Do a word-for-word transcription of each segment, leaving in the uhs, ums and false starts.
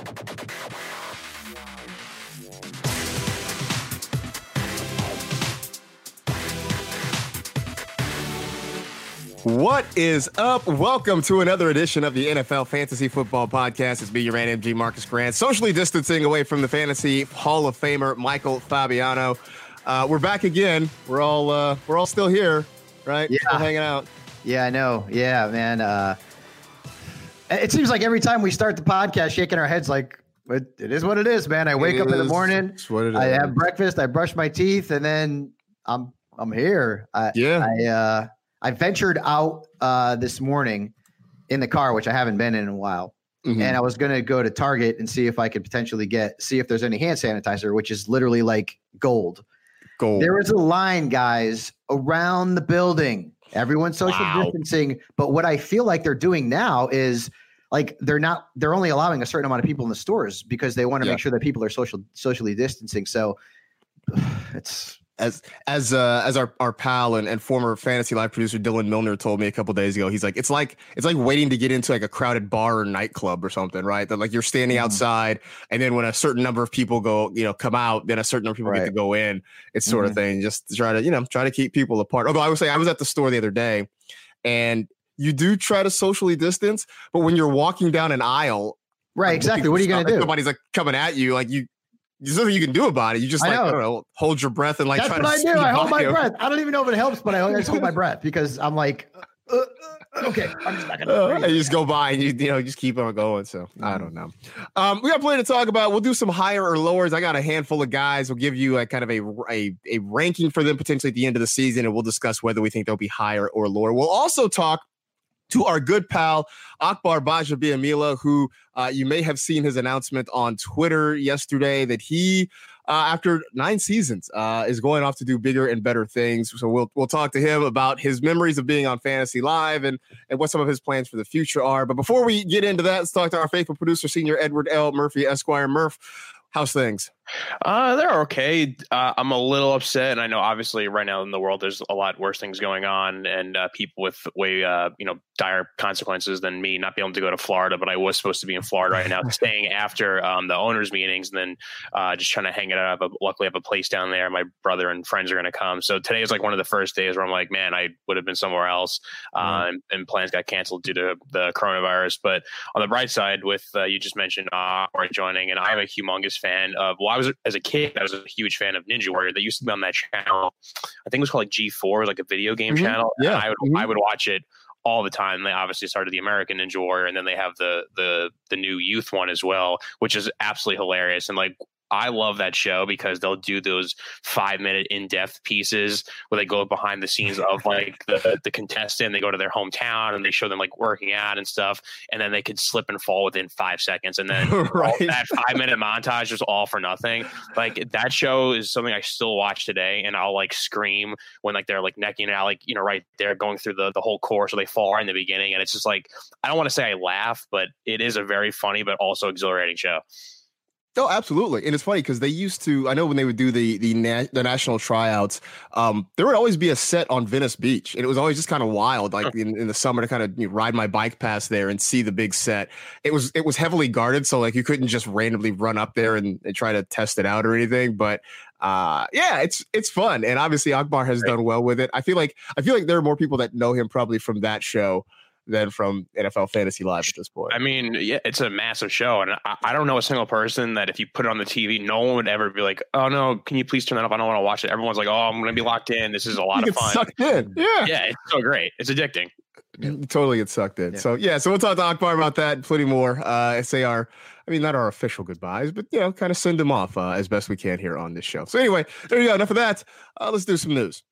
What is up? Welcome to another edition of the N F L Fantasy Football Podcast. It's me, your man, M G Marcus Grant, socially distancing away from the Fantasy Hall of Famer, Michael Fabiano. Uh, we're back again. We're all uh, we're all still here, right? Yeah. Still hanging out. Yeah, I know. Yeah, man. Uh, it seems like every time we start the podcast, shaking our heads like, it, it is what it is, man. I wake It up in the is. morning, It's what it I is. have breakfast, I brush my teeth, and then I'm I'm here. I, Yeah. I uh, I ventured out uh, this morning in the car, which I haven't been in a while. Mhm. And I was going to go to Target and see if I could potentially get, see if there's any hand sanitizer, which is literally like gold. Gold. There was a line, guys, around the building. Everyone's social Wow. distancing. But what I feel like they're doing now is like they're not, they're only allowing a certain amount of people in the stores because they want to Yeah. make sure that people are social, socially distancing. So it's, As as uh, as our, our pal and, and former Fantasy Live producer Dylan Milner told me a couple days ago, he's like, it's like it's like waiting to get into like a crowded bar or nightclub or something, right? That like you're standing Mhm. outside, and then when a certain number of people go, you know, come out, then a certain number of people get Right. to go in. It's sort of Mhm. thing, just to try to you know try to keep people apart. Although I would say I was at the store the other day, and you do try to socially distance, but when you're walking down an aisle, right. like, Exactly. looking What are you for going stuff, to and do? somebody's like coming at you, like you. There's nothing you can do about it. You just I like know. I don't know, hold your breath and like That's try what to I do. speed I hold by my him. breath. I don't even know if it helps, but I just hold my breath because I'm like, uh, uh, okay, I'm just not going Uh, to. and you just go by and you you know just keep on going. So I don't know. Um, we got plenty to talk about. We'll do some higher or lowers. I got a handful of guys. We'll give you a kind of a, a a ranking for them potentially at the end of the season, and we'll discuss whether we think they'll be higher or lower. We'll also talk to our good pal Akbar Bajabiamila, who uh, you may have seen his announcement on Twitter yesterday that he, uh, after nine seasons, uh, is going off to do bigger and better things. So we'll we'll talk to him about his memories of being on Fantasy Live and and what some of his plans for the future are. But before we get into that, let's talk to our faithful producer, Senior Edward L. Murphy, Esquire. Murph, how's things? Uh, they're okay. Uh, I'm a little upset, and I know obviously right now in the world there's a lot worse things going on, and uh, people with way uh, you know dire consequences than me not being able to go to Florida. But I was supposed to be in Florida right now, staying after um, the owners' meetings, and then uh, just trying to hang it out. But luckily, I have a place down there. My brother and friends are going to come, so today is like one of the first days where I'm like, man, I would have been somewhere else, uh, Mhm. and, and plans got canceled due to the coronavirus. But on the bright side, with uh, you just mentioned uh, joining, and I'm a humongous fan of. Well, I was as a kid. I was a huge fan of Ninja Warrior. They used to be on that channel. I think it was called like G four, like a video game Mhm. channel. Yeah. And I would Mhm. I would watch it all the time. They obviously started the American Ninja Warrior, and then they have the the the new youth one as well, which is absolutely hilarious. And like I love that show because they'll do those five minute in depth pieces where they go behind the scenes of like the the contestant. They go to their hometown and they show them like working out and stuff, and then they could slip and fall within five seconds, and then Right. all that five minute montage is all for nothing. Like that show is something I still watch today, and I'll like scream when like they're like necking it out, like you know, right there going through the the whole course, or they fall right in the beginning, and it's just like I don't want to say I laugh, but it is a very funny but also exhilarating show. Oh, absolutely. And it's funny because they used to, I know when they would do the the, na- the national tryouts, um, there would always be a set on Venice Beach. And it was always just kind of wild, like in, in the summer to kind of you know, ride my bike past there and see the big set. It was it was heavily guarded. So like you couldn't just randomly run up there and, and try to test it out or anything. But uh, yeah, it's it's fun. And obviously Akbar has done well with it. I feel like I feel like there are more people that know him probably from that show than from N F L Fantasy Live at this point. I mean, yeah, it's a massive show, and I, I don't know a single person that if you put it on the T V, no one would ever be like, "Oh no, can you please turn that off? I don't want to watch it." Everyone's like, "Oh, I'm going to be locked in. This is a lot You of get fun." sucked in. Yeah. Yeah, it's so great. It's addicting. You totally get sucked in. Yeah. So yeah, so we'll talk to Akbar about that and plenty more. Uh, say our, I mean, not our official goodbyes, but you know, kind of send them off uh, as best we can here on this show. So anyway, there you go. Enough of that. Uh, let's do some news.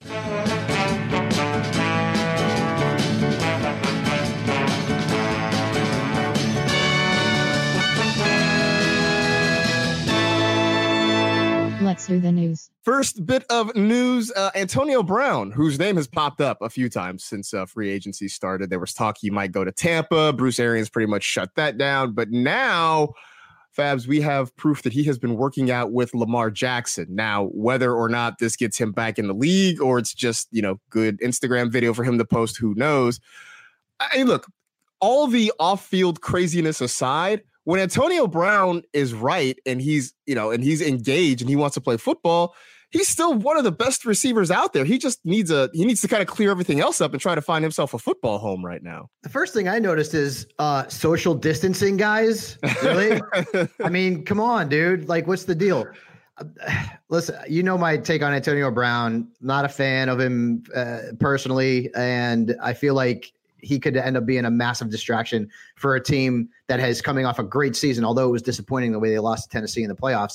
Let's do the news. First bit of news, uh, Antonio Brown, whose name has popped up a few times since uh, free agency started. There was talk he might go to Tampa. Bruce Arians pretty much shut that down. But now, Fabs, we have proof that he has been working out with Lamar Jackson. Now, whether or not this gets him back in the league or it's just, you know, good Instagram video for him to post, who knows? I mean, look, all the off-field craziness aside, when Antonio Brown is right and he's, you know, and he's engaged and he wants to play football, he's still one of the best receivers out there. He just needs a he needs to kind of clear everything else up and try to find himself a football home right now. The first thing I noticed is uh, social distancing, guys. Really? I mean, come on, dude. Like, what's the deal? Uh, listen, you know my take on Antonio Brown. Not a fan of him uh, personally, and I feel like he could end up being a massive distraction for a team that has coming off a great season, although it was disappointing the way they lost to Tennessee in the playoffs.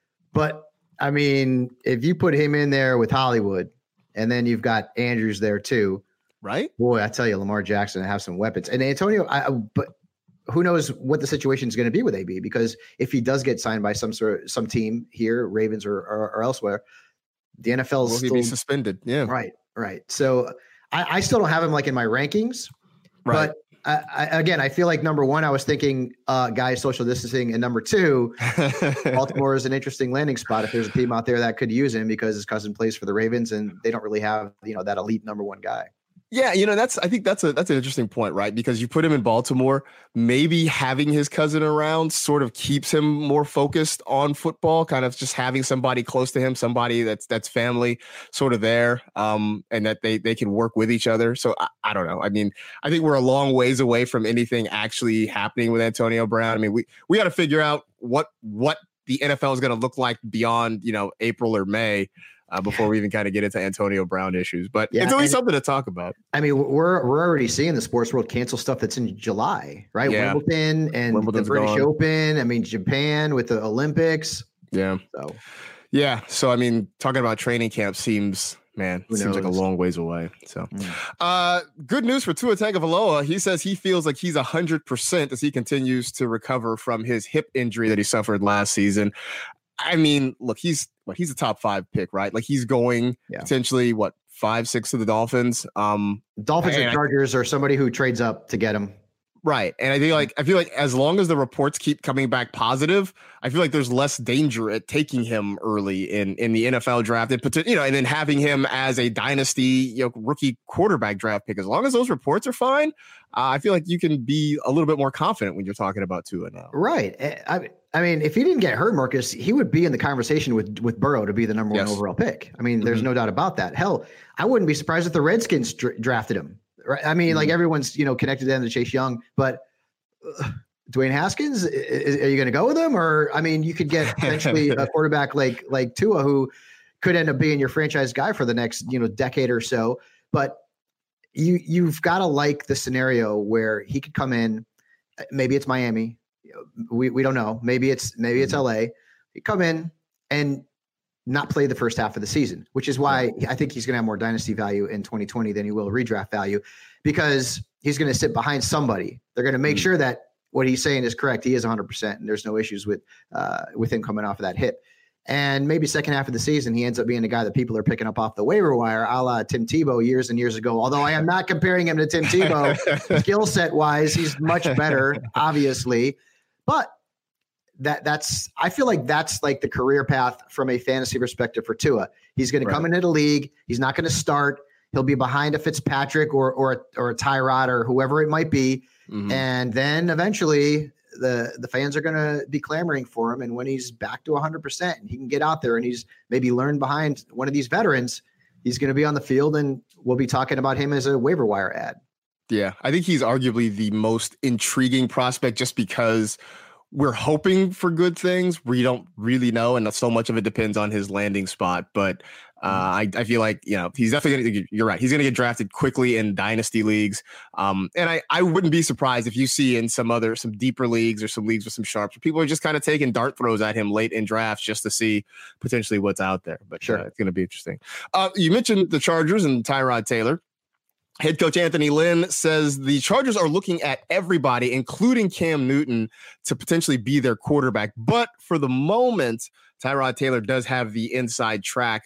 But I mean, if you put him in there with Hollywood and then you've got Andrews there too, right? Boy, I tell you, Lamar Jackson have some weapons. And Antonio, I, but who knows what the situation is going to be with A B, because if he does get signed by some sort of, some team here, Ravens or, or, or elsewhere, the N F L is Will he still be suspended? Yeah. Right. Right. So I, I still don't have him like in my rankings, right. But I, I, again, I feel like number one, I was thinking uh, guys social distancing, and number two, Baltimore is an interesting landing spot if there's a team out there that could use him because his cousin plays for the Ravens and they don't really have, you know, that elite number one guy. Yeah, you know, that's I think that's a that's an interesting point, right? Because you put him in Baltimore, maybe having his cousin around sort of keeps him more focused on football, kind of just having somebody close to him, somebody that's that's family sort of there, um, and that they they can work with each other. So I, I don't know. I mean, I think we're a long ways away from anything actually happening with Antonio Brown. I mean, we we got to figure out what what the N F L is going to look like beyond, you know, April or May. Uh, before we even kind of get into Antonio Brown issues, but yeah, it's always something to talk about. I mean, we're we're already seeing the sports world cancel stuff that's in July, right? Yeah. Wimbledon and Wimbledon's the British gone. Open. I mean, Japan with the Olympics. Yeah. So, yeah. So, I mean, talking about training camp seems, man, Who seems knows? like a long ways away. So, Mm. uh, good news for Tua Tagovailoa. He says he feels like he's one hundred percent as he continues to recover from his hip injury that he suffered last season. I mean, look, he's what he's a top five pick, right? Like he's going Yeah. potentially what five, six to the Dolphins. Um, Dolphins and or I- Chargers or somebody who trades up to get him. right. And I feel like I feel like as long as the reports keep coming back positive, I feel like there's less danger at taking him early in, in the N F L draft, and you know, and then having him as a dynasty, you know, rookie quarterback draft pick. As long as those reports are fine, uh, I feel like you can be a little bit more confident when you're talking about Tua now. Right. I, I mean, if he didn't get hurt, Marcus, he would be in the conversation with, with Burrow to be the number Yes. one overall pick. I mean, there's Mhm. no doubt about that. Hell, I wouldn't be surprised if the Redskins dra- drafted him. Right. I mean, Mhm. like everyone's, you know, connected to them to Chase Young, but uh, Dwayne Haskins, i- i- are you going to go with him? Or, I mean, you could get potentially a quarterback like, like Tua, who could end up being your franchise guy for the next, you know, decade or so. But you, you've got to like the scenario where he could come in, maybe it's Miami. We we don't know. Maybe it's maybe it's L A. He come in and not play the first half of the season, which is why I think he's going to have more dynasty value in twenty twenty than he will redraft value, because he's going to sit behind somebody. They're going to make Mhm. sure that what he's saying is correct. He is one hundred percent, and there's no issues with uh, with him coming off of that hip. And maybe second half of the season, he ends up being a guy that people are picking up off the waiver wire, a la Tim Tebow years and years ago. Although I am not comparing him to Tim Tebow skill set wise, he's much better, obviously. But that that's I feel like that's like the career path from a fantasy perspective for Tua. He's going Right. to come into the league. He's not going to start. He'll be behind a Fitzpatrick or or a, or a Tyrod or whoever it might be, Mhm. and then eventually the the fans are going to be clamoring for him. And when he's back to one hundred percent and he can get out there and he's maybe learned behind one of these veterans, he's going to be on the field, and we'll be talking about him as a waiver wire ad. Yeah, I think he's arguably the most intriguing prospect just because we're hoping for good things. We don't really know, and so much of it depends on his landing spot. But uh, I, I feel like, you know, he's definitely going to, you're right, he's going to get drafted quickly in dynasty leagues. Um, and I, I wouldn't be surprised if you see in some other, some deeper leagues or some leagues with some sharps, where people are just kind of taking dart throws at him late in drafts just to see potentially what's out there. But Sure. uh, it's going to be interesting. Uh, you mentioned the Chargers and Tyrod Taylor. Head coach Anthony Lynn says the Chargers are looking at everybody, including Cam Newton, to potentially be their quarterback. But for the moment, Tyrod Taylor does have the inside track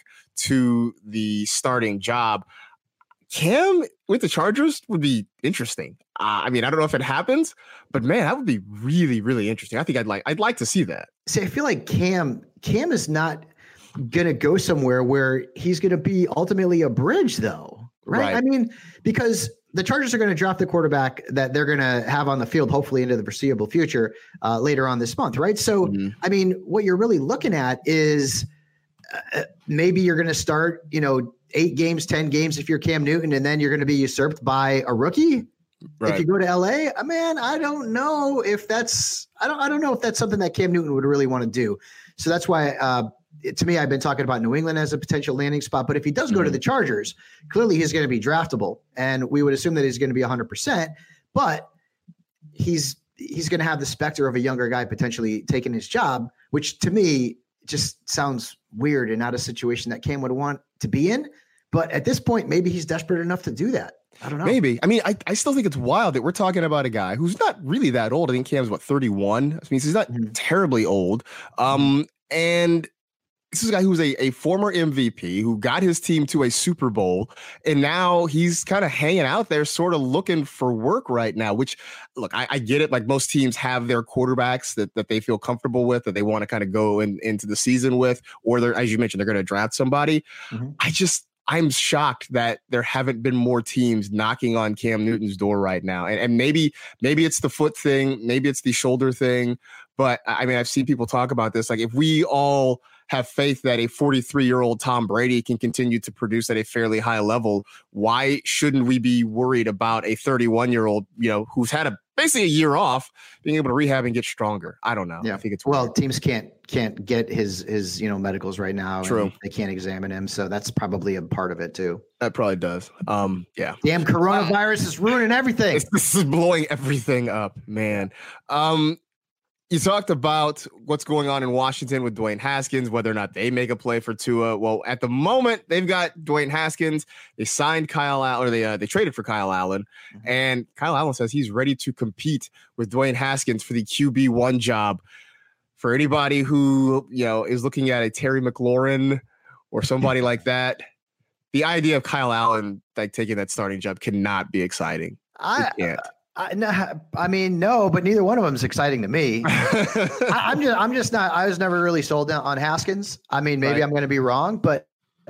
to the starting job. Cam with the Chargers would be interesting. Uh, I mean, I don't know if it happens, but man, that would be really, really interesting. I think I'd like, I'd like to see that. See, I feel like Cam Cam is not going to go somewhere where he's going to be ultimately a bridge, though. Right? Right. I mean, because the Chargers are going to draft the quarterback that they're going to have on the field, hopefully into the foreseeable future uh, later on this month, right? So, mm-hmm. I mean, what you're really looking at is uh, maybe you're going to start, you know, eight games, ten games if you're Cam Newton, and then you're going to be usurped by a rookie. Right. If you go to L A, man, I don't know if that's I don't I don't know if that's something that Cam Newton would really want to do. So that's why, uh, to me, I've been talking about New England as a potential landing spot. But if he does go mm-hmm. to the Chargers, clearly he's going to be draftable, and we would assume that he's going to be one hundred percent. But he's he's going to have the specter of a younger guy potentially taking his job, which to me just sounds weird and not a situation that Cam would want to be in. But at this point, maybe he's desperate enough to do that. I don't know. Maybe. I mean, I, I still think it's wild that we're talking about a guy who's not really that old. I think Cam's what, thirty-one? I mean, he's not mm-hmm. terribly old. Um, and this is a guy who's a, a former M V P who got his team to a Super Bowl. And now he's kind of hanging out there, sort of looking for work right now, which, look, I, I get it. Like most teams have their quarterbacks that, that they feel comfortable with, that they want to kind of go in, into the season with, or they're, as you mentioned, they're going to draft somebody. Mm-hmm. I just, I'm shocked that there haven't been more teams knocking on Cam Newton's door right now. And, and maybe, maybe it's the foot thing, maybe it's the shoulder thing. But I mean, I've seen people talk about this. Like if we all have faith that a forty-three year old Tom Brady can continue to produce at a fairly high level, why shouldn't we be worried about a thirty-one year old, you know, who's had a basically a year off, being able to rehab and get stronger? I don't know. Yeah. I think it's well, weird. Teams can't can't get his his you know medicals right now. True. They can't examine him, so that's probably a part of it too. That probably does. Um, yeah. Damn, coronavirus is ruining everything. It's, this is blowing everything up, man. Um, you talked about what's going on in Washington with Dwayne Haskins, whether or not they make a play for Tua. Well, at the moment, they've got Dwayne Haskins. They signed Kyle Allen, or they uh, they traded for Kyle Allen, mm-hmm. and Kyle Allen says he's ready to compete with Dwayne Haskins for the Q B one job. For anybody who you know is looking at a Terry McLaurin or somebody like that, the idea of Kyle Allen like taking that starting job cannot be exciting. I can't. I, no, I mean, no, but neither one of them is exciting to me. I, I'm just, I'm just not. I was never really sold on Haskins. I mean, maybe right. I'm going to be wrong, but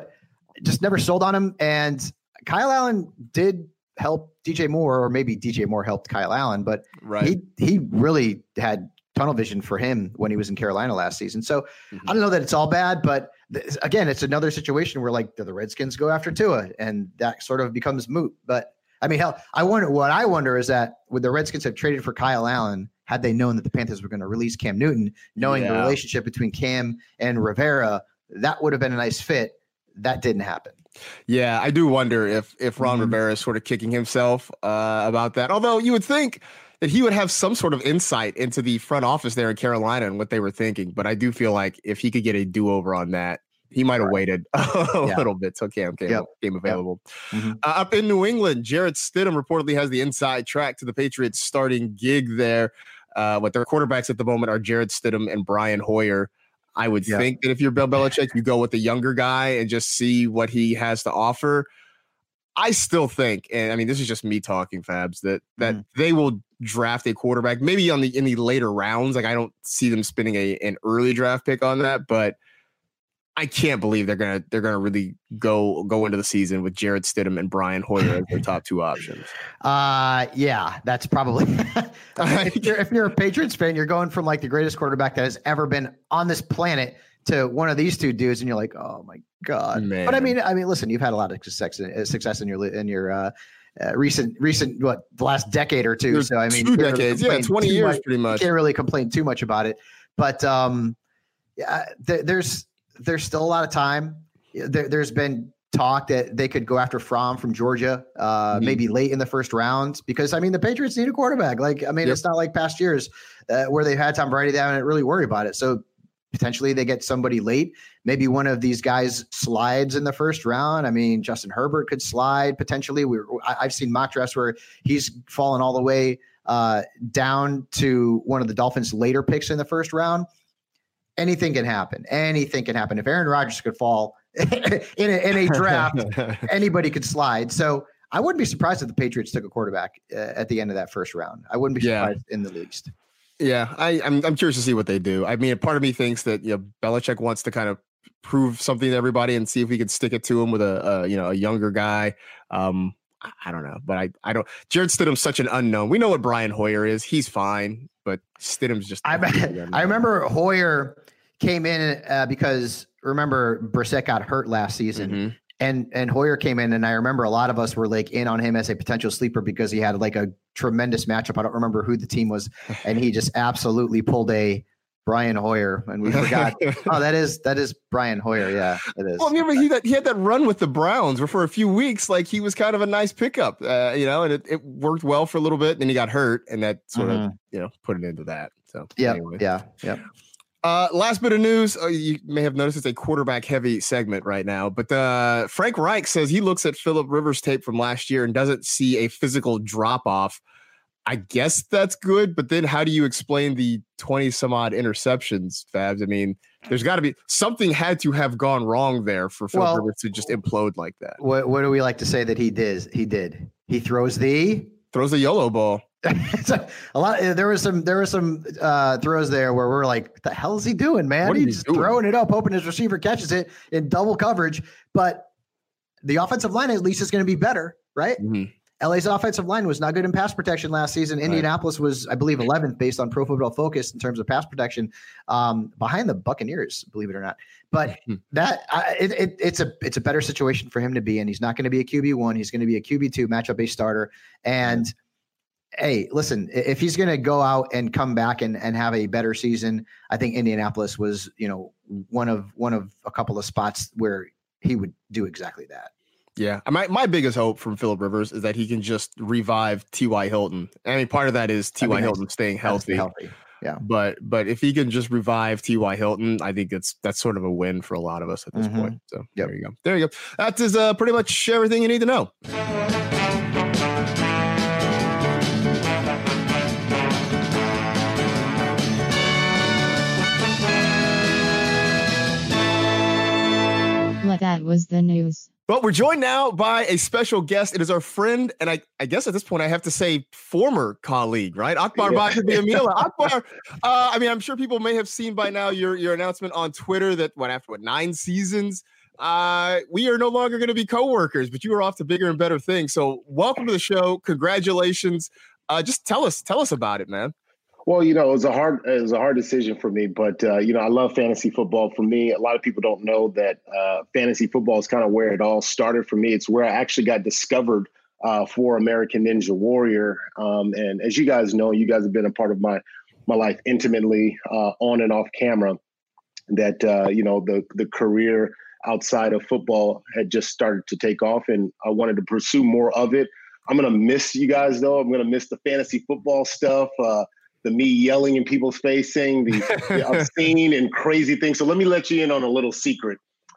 just never sold on him. And Kyle Allen did help D J Moore, or maybe D J Moore helped Kyle Allen, but right. he he really had tunnel vision for him when he was in Carolina last season. So mm-hmm. I don't know that it's all bad, but th- again, it's another situation where like do the Redskins go after Tua, and that sort of becomes moot. But I mean, hell, I wonder what I wonder is that would the Redskins have traded for Kyle Allen had they known that the Panthers were going to release Cam Newton, knowing yeah. the relationship between Cam and Rivera, that would have been a nice fit. That didn't happen. Yeah, I do wonder if if Ron mm-hmm. Rivera is sort of kicking himself uh, about that. Although you would think that he would have some sort of insight into the front office there in Carolina and what they were thinking. But I do feel like if he could get a do-over on that, he might have right. waited a yeah. little bit till Cam came, yep. came available. Yep. Mm-hmm. Uh, up in New England, Jarrett Stidham reportedly has the inside track to the Patriots starting gig there. Uh, what their quarterbacks at the moment are Jarrett Stidham and Brian Hoyer. I would yep. think that if you're Bill Belichick, you go with the younger guy and just see what he has to offer. I still think, and I mean, this is just me talking, Fabs, that that mm. they will draft a quarterback maybe on the in the later rounds. Like I don't see them spending a an early draft pick on that, but I can't believe they're gonna they're gonna really go go into the season with Jarrett Stidham and Brian Hoyer as their top two options. Uh yeah, that's probably if you're if you're a Patriots fan, you're going from like the greatest quarterback that has ever been on this planet to one of these two dudes, and you're like, oh my god. Man. But I mean, I mean, listen, you've had a lot of success in, success in your in your uh, uh, recent recent what the last decade or two. There's so I mean, two decades, yeah, twenty years, much, pretty much. You can't really complain too much about it, but um, yeah, th- there's. There's still a lot of time. There, there's been talk that they could go after Fromm from Georgia, uh, mm-hmm. maybe late in the first round, because I mean the Patriots need a quarterback. Like I mean, yep. it's not like past years uh, where they've had Tom Brady. They haven't really worried about it. So potentially they get somebody late. Maybe one of these guys slides in the first round. I mean, Justin Herbert could slide potentially. We I've seen mock drafts where he's fallen all the way uh, down to one of the Dolphins' later picks in the first round. Anything can happen. Anything can happen. If Aaron Rodgers could fall in a, in a draft, anybody could slide. So I wouldn't be surprised if the Patriots took a quarterback uh, at the end of that first round. I wouldn't be surprised yeah. in the least. Yeah, I, I'm I'm curious to see what they do. I mean, part of me thinks that you know Belichick wants to kind of prove something to everybody and see if we could stick it to him with a, a you know a younger guy. Um, I don't know, but I, I don't. Jarrett Stidham's such an unknown. We know what Brian Hoyer is. He's fine, but Stidham's just. I I remember Hoyer came in uh, because remember Brissett got hurt last season, mm-hmm. and and Hoyer came in, and I remember a lot of us were like in on him as a potential sleeper because he had like a tremendous matchup. I don't remember who the team was, and he just absolutely pulled a Brian Hoyer, and we forgot. oh, that is that is Brian Hoyer. Yeah, it is. Well, remember he that he had that run with the Browns where for a few weeks, like he was kind of a nice pickup, uh, you know, and it, it worked well for a little bit. And then he got hurt, and that sort mm-hmm. of you know put it into that. So yeah, anyway. yeah, yeah. Uh, last bit of news. Uh, you may have noticed it's a quarterback heavy segment right now, but uh, Frank Reich says he looks at Phillip Rivers tape from last year and doesn't see a physical drop off. I guess that's good, but then how do you explain the twenty some odd interceptions, Fabs? I mean, there's got to be something had to have gone wrong there for Phil well, Rivers to just implode like that. What, what do we like to say that he did? He did. He throws the throws the YOLO ball. so a lot. There was some. There were some uh, throws there where we're like, "What the hell is he doing, man? What He's he doing? Throwing it up, hoping his receiver catches it in double coverage." But the offensive line at least is going to be better, right? Mm-hmm. L A's offensive line was not good in pass protection last season. Right. Indianapolis was, I believe, eleventh based on Pro Football Focus in terms of pass protection, um, behind the Buccaneers, believe it or not. But that I, it, it, it's a it's a better situation for him to be in. He's not going to be a Q B one. He's going to be a Q B two matchup based starter. And hey, listen, if he's going to go out and come back and, and have a better season, I think Indianapolis was, you know, one of one of a couple of spots where he would do exactly that. Yeah, my my biggest hope from Phillip Rivers is that he can just revive T Y. Hilton. I mean, part of that is T Y. Hilton nice. staying healthy. healthy. Yeah, but but if he can just revive T Y. Hilton, I think it's that's sort of a win for a lot of us at this mm-hmm. point. So yep. there you go. There you go. That is uh, pretty much everything you need to know. Well, that was the news. But we're joined now by a special guest. It is our friend, and I, I guess at this point I have to say former colleague, right? Akbar yeah. Gbagbamila. Akbar, uh, I mean, I'm sure people may have seen by now your, your announcement on Twitter that what after what nine seasons, uh, we are no longer going to be coworkers, but you are off to bigger and better things. So welcome to the show. Congratulations. Uh, just tell us, tell us about it, man. Well, you know, it was a hard, it was a hard decision for me, but uh, you know, I love fantasy football. For me, a lot of people don't know that uh, fantasy football is kind of where it all started for me. It's where I actually got discovered uh, for American Ninja Warrior. Um, and as you guys know, you guys have been a part of my my life intimately, uh, on and off camera. That uh, you know, the the career outside of football had just started to take off, and I wanted to pursue more of it. I'm gonna miss you guys, though. I'm gonna miss the fantasy football stuff. Uh, the me yelling in people's face, saying the, the obscene and crazy things. So let me let you in on a little secret.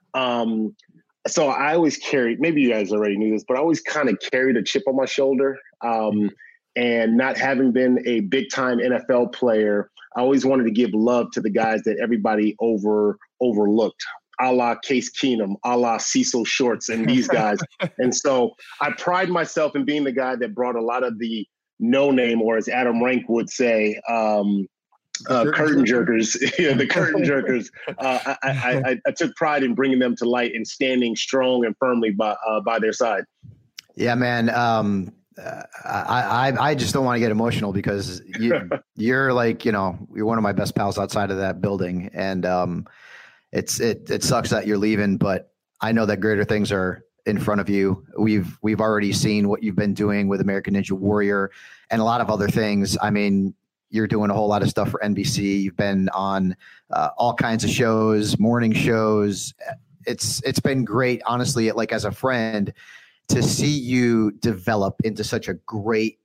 Um, so I always carried, maybe you guys already knew this, but I always kind of carried a chip on my shoulder. Um, and not having been a big time N F L player, I always wanted to give love to the guys that everybody over overlooked, a la Case Keenum, a la Cecil Shorts, and these guys. And so I pride myself in being the guy that brought a lot of the no name, or as Adam Rank would say, um, uh, curtain jerkers, yeah, the curtain jerkers. Uh, I, I, I, I took pride in bringing them to light and standing strong and firmly by uh, by their side. Yeah, man. Um, uh, I, I I just don't want to get emotional because you, you're like, you know, you're one of my best pals outside of that building, and um, it's it it sucks that you're leaving, but I know that greater things are in front of you. We've we've already seen what you've been doing with American Ninja Warrior and a lot of other things. I mean, you're doing a whole lot of stuff for N B C. You've been on uh, all kinds of shows, morning shows. It's it's been great, honestly, like as a friend, to see you develop into such a great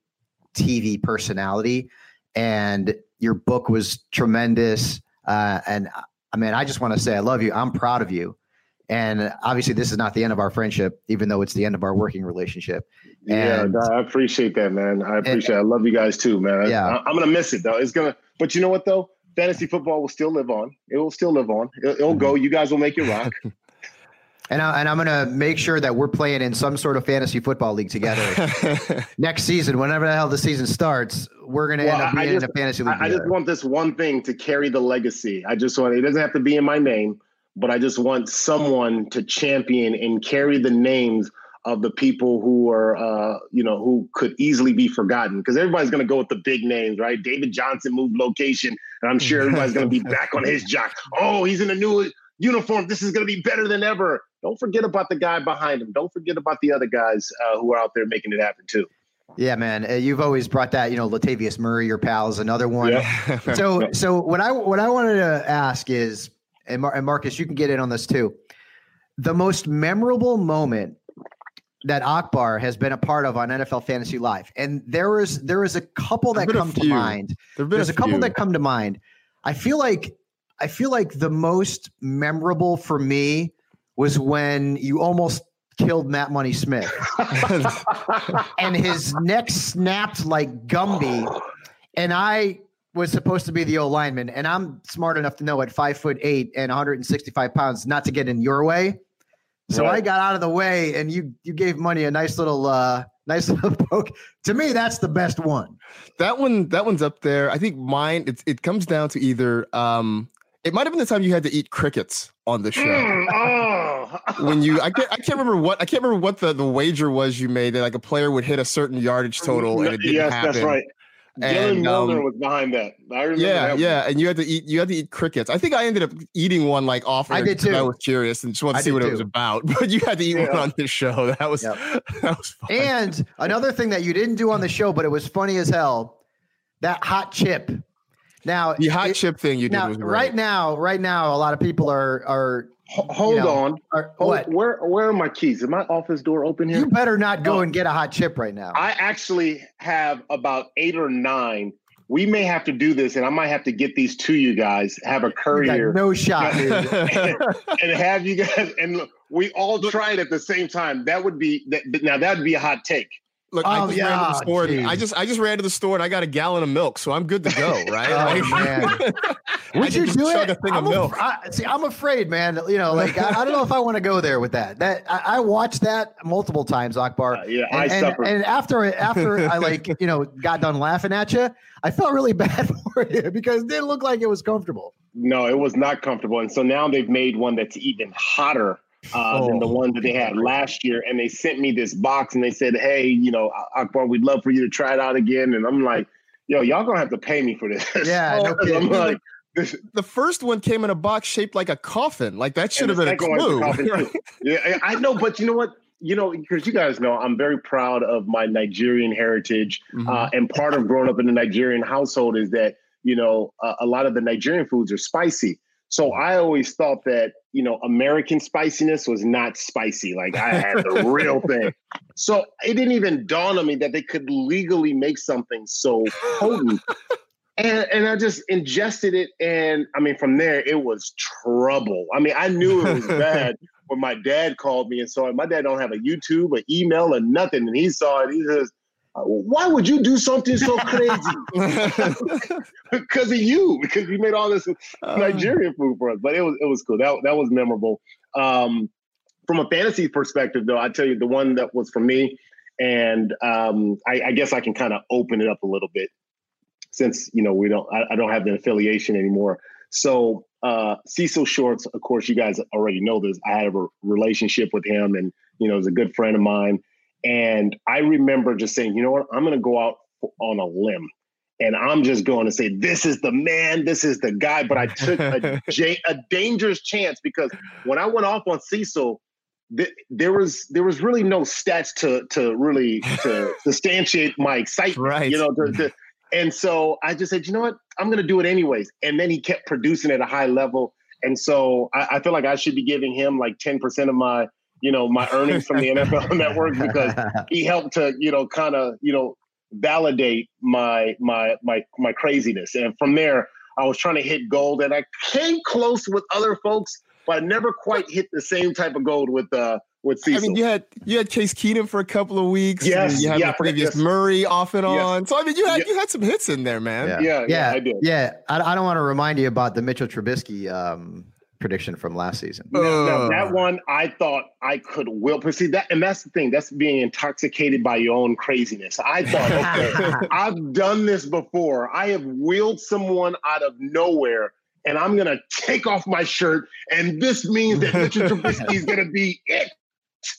T V personality. And your book was tremendous. Uh, and I mean, I just want to say I love you. I'm proud of you. And obviously, this is not the end of our friendship, even though it's the end of our working relationship. And, yeah, I appreciate that, man. I appreciate and, it. I love you guys too, man. Yeah. I, I'm going to miss it, though. It's going to, but you know what, though? Fantasy football will still live on. It will still live on. It'll, it'll mm-hmm. go. You guys will make it rock. And, I, and I'm going to make sure that we're playing in some sort of fantasy football league together next season. Whenever the hell the season starts, we're going to well, end up being just, in a fantasy league I, I just want this one thing to carry the legacy. I just want, it doesn't have to be in my name, but I just want someone to champion and carry the names of the people who are, uh, you know, who could easily be forgotten, because everybody's going to go with the big names, right? David Johnson moved location, and I'm sure everybody's going to be back on his jock. Oh, he's in a new uniform. This is going to be better than ever. Don't forget about the guy behind him. Don't forget about the other guys uh, who are out there making it happen too. Yeah, man. Uh, you've always brought that, you know, Latavius Murray, your pal, is another one. Yeah. so, so what I, what I wanted to ask is, and, Mar- and Marcus, you can get in on this too. The most memorable moment that Akbar has been a part of on N F L Fantasy Live. And there is, there is a couple that come to mind. There's a, a couple that come to mind. I feel like, I feel like the most memorable for me was when you almost killed Matt Money Smith and his neck snapped like Gumby. And I was supposed to be the O lineman, and I'm smart enough to know at five foot eight and one hundred sixty-five pounds, not to get in your way. So right. I got out of the way, and you, you gave Money a nice little, uh, nice little poke. To me, that's the best one. That one, that one's up there. I think mine, it's, it comes down to either, um, it might've been the time you had to eat crickets on the show. Mm, oh. When you, I can't, I can't remember what, I can't remember what the, the wager was you made, that like a player would hit a certain yardage total and it didn't yes, happen. That's right. Dylan Mulder um, was behind that. I remember yeah, that yeah, and you had to eat. You had to eat crickets. I think I ended up eating one like off. I did too. I was curious and just wanted to I see what too. it was about. But you had to eat yeah. one on this show. That was yep. that was fun. And another thing that you didn't do on the show, but it was funny as hell. That hot chip. Now the hot it, chip thing you did now, was great. right now. Right now, a lot of people are are. Hold you know, on. Are, Hold, what? Where where are my keys? Is my office door open here? You better not go oh. and get a hot chip right now. I actually have about eight or nine. We may have to do this, and I might have to get these to you guys. Have a courier, no shot, dude. and, and have you guys. And look, we all try it at the same time. That would be that. Now that would be a hot take. Look, oh, I just yeah, ran to the store. And I just I just ran to the store and I got a gallon of milk, so I'm good to go, right? oh, like, man. Would you do it? A thing I'm of milk. Af- I, see, I'm afraid, man. You know, like I, I don't know if I want to go there with that. That I, I watched that multiple times, Akbar. Uh, yeah, and, I and, suffered. And after after I like you know got done laughing at you, I felt really bad for you because it didn't look like it was comfortable. No, it was not comfortable, and so now they've made one that's even hotter. Uh, oh, than the one that they had last year. And they sent me this box and they said, hey, you know, Akbar, we'd love for you to try it out again. And I'm like, yo, y'all gonna have to pay me for this. Yeah, no kidding. I'm like, this, the first one came in a box shaped like a coffin. Like that should have been a clue. Yeah, I know, but you know what? You know, because you guys know, I'm very proud of my Nigerian heritage. Mm-hmm. Uh, and part of growing up in a Nigerian household is that, you know, uh, a lot of the Nigerian foods are spicy. So I always thought that, you know, American spiciness was not spicy. Like I had the real thing. So it didn't even dawn on me that they could legally make something so potent. And, and I just ingested it. And I mean, from there, it was trouble. I mean, I knew it was bad when my dad called me and saw it. My dad don't have a YouTube, an email, or nothing. And he saw it. He says, why would you do something so crazy? Because of you, because you made all this Nigerian food for us. But it was it was cool. That that was memorable. Um, from a fantasy perspective, though, I tell you the one that was for me, and um, I, I guess I can kind of open it up a little bit since you know we don't I, I don't have the affiliation anymore. So uh, Cecil Shorts, of course, you guys already know this. I had a relationship with him, and you know, he's a good friend of mine. And I remember just saying, you know what, I'm going to go out on a limb and I'm just going to say, this is the man, this is the guy. But I took a, a dangerous chance because when I went off on Cecil, th- there was there was really no stats to to really to substantiate my excitement. Right. You know, to, to, and so I just said, you know what, I'm going to do it anyways. And then he kept producing at a high level. And so I, I feel like I should be giving him like ten percent of my you know, my earnings from the N F L Network because he helped to, you know, kind of, you know, validate my, my, my, my craziness. And from there, I was trying to hit gold and I came close with other folks, but I never quite hit the same type of gold with, uh, with Cecil. I mean, you had, you had Case Keenum for a couple of weeks. Yes. You had yeah, previous yes. Murray off and yes. on. So, I mean, you had, yeah. you had some hits in there, man. Yeah. Yeah. yeah, yeah I did. Yeah. I, I don't want to remind you about the Mitchell Trubisky, um, prediction from last season. Now, now that one, I thought I could will, but see that, and that's the thing. That's being intoxicated by your own craziness. I thought, okay, I've done this before. I have wheeled someone out of nowhere, and I'm gonna take off my shirt, and this means that Mitchell Trubisky is gonna be it.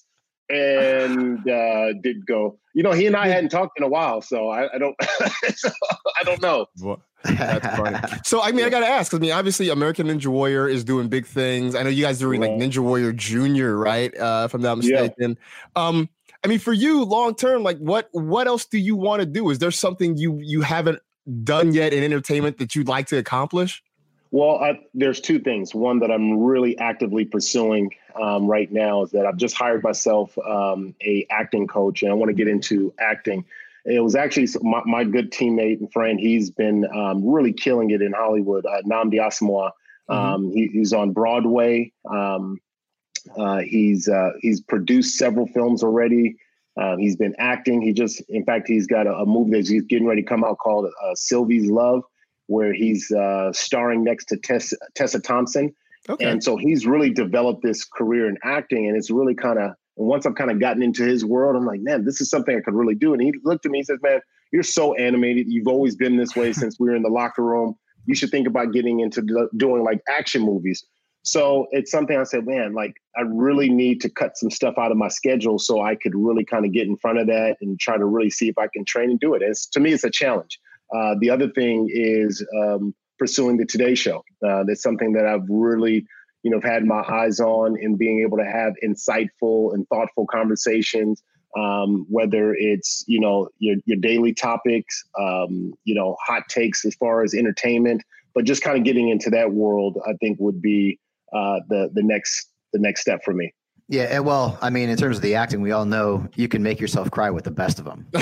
and uh, did go. You know, he and I hadn't talked in a while, so I, I don't, so I don't know. What? That's funny. So, I mean, I got to ask, I mean, obviously American Ninja Warrior is doing big things. I know you guys are doing like Ninja Warrior Junior, right? Uh, if I'm not mistaken. Yeah. Um, I mean, for you long term, like what, what else do you want to do? Is there something you, you haven't done yet in entertainment that you'd like to accomplish? Well, I, there's two things. One that I'm really actively pursuing um, right now is that I've just hired myself um, a acting coach, and I want to get into acting. It was actually my, my good teammate and friend. He's been um, really killing it in Hollywood. Uh, Nnamdi Asomugha. Um, mm-hmm. he, he's on Broadway. Um, uh, he's uh, he's produced several films already. Uh, he's been acting. He just, in fact, he's got a, a movie that he's getting ready to come out called uh, Sylvie's Love, where he's uh, starring next to Tessa, Tessa Thompson. Okay. And so he's really developed this career in acting, and it's really kind of, once I've kind of gotten into his world, I'm like, man, this is something I could really do. And he looked at me and says, man, you're so animated. You've always been this way since we were in the locker room. You should think about getting into do- doing like action movies. So it's something I said, man, like I really need to cut some stuff out of my schedule so I could really kind of get in front of that and try to really see if I can train and do it. And it's, to me, it's a challenge. Uh, the other thing is um, pursuing the Today Show. Uh, that's something that I've really, you know, had my eyes on, and being able to have insightful and thoughtful conversations, um, whether it's, you know, your, your daily topics, um, you know, hot takes as far as entertainment, but just kind of getting into that world, I think would be uh, the the next the next step for me. Yeah, well, I mean, in terms of the acting, we all know you can make yourself cry with the best of them.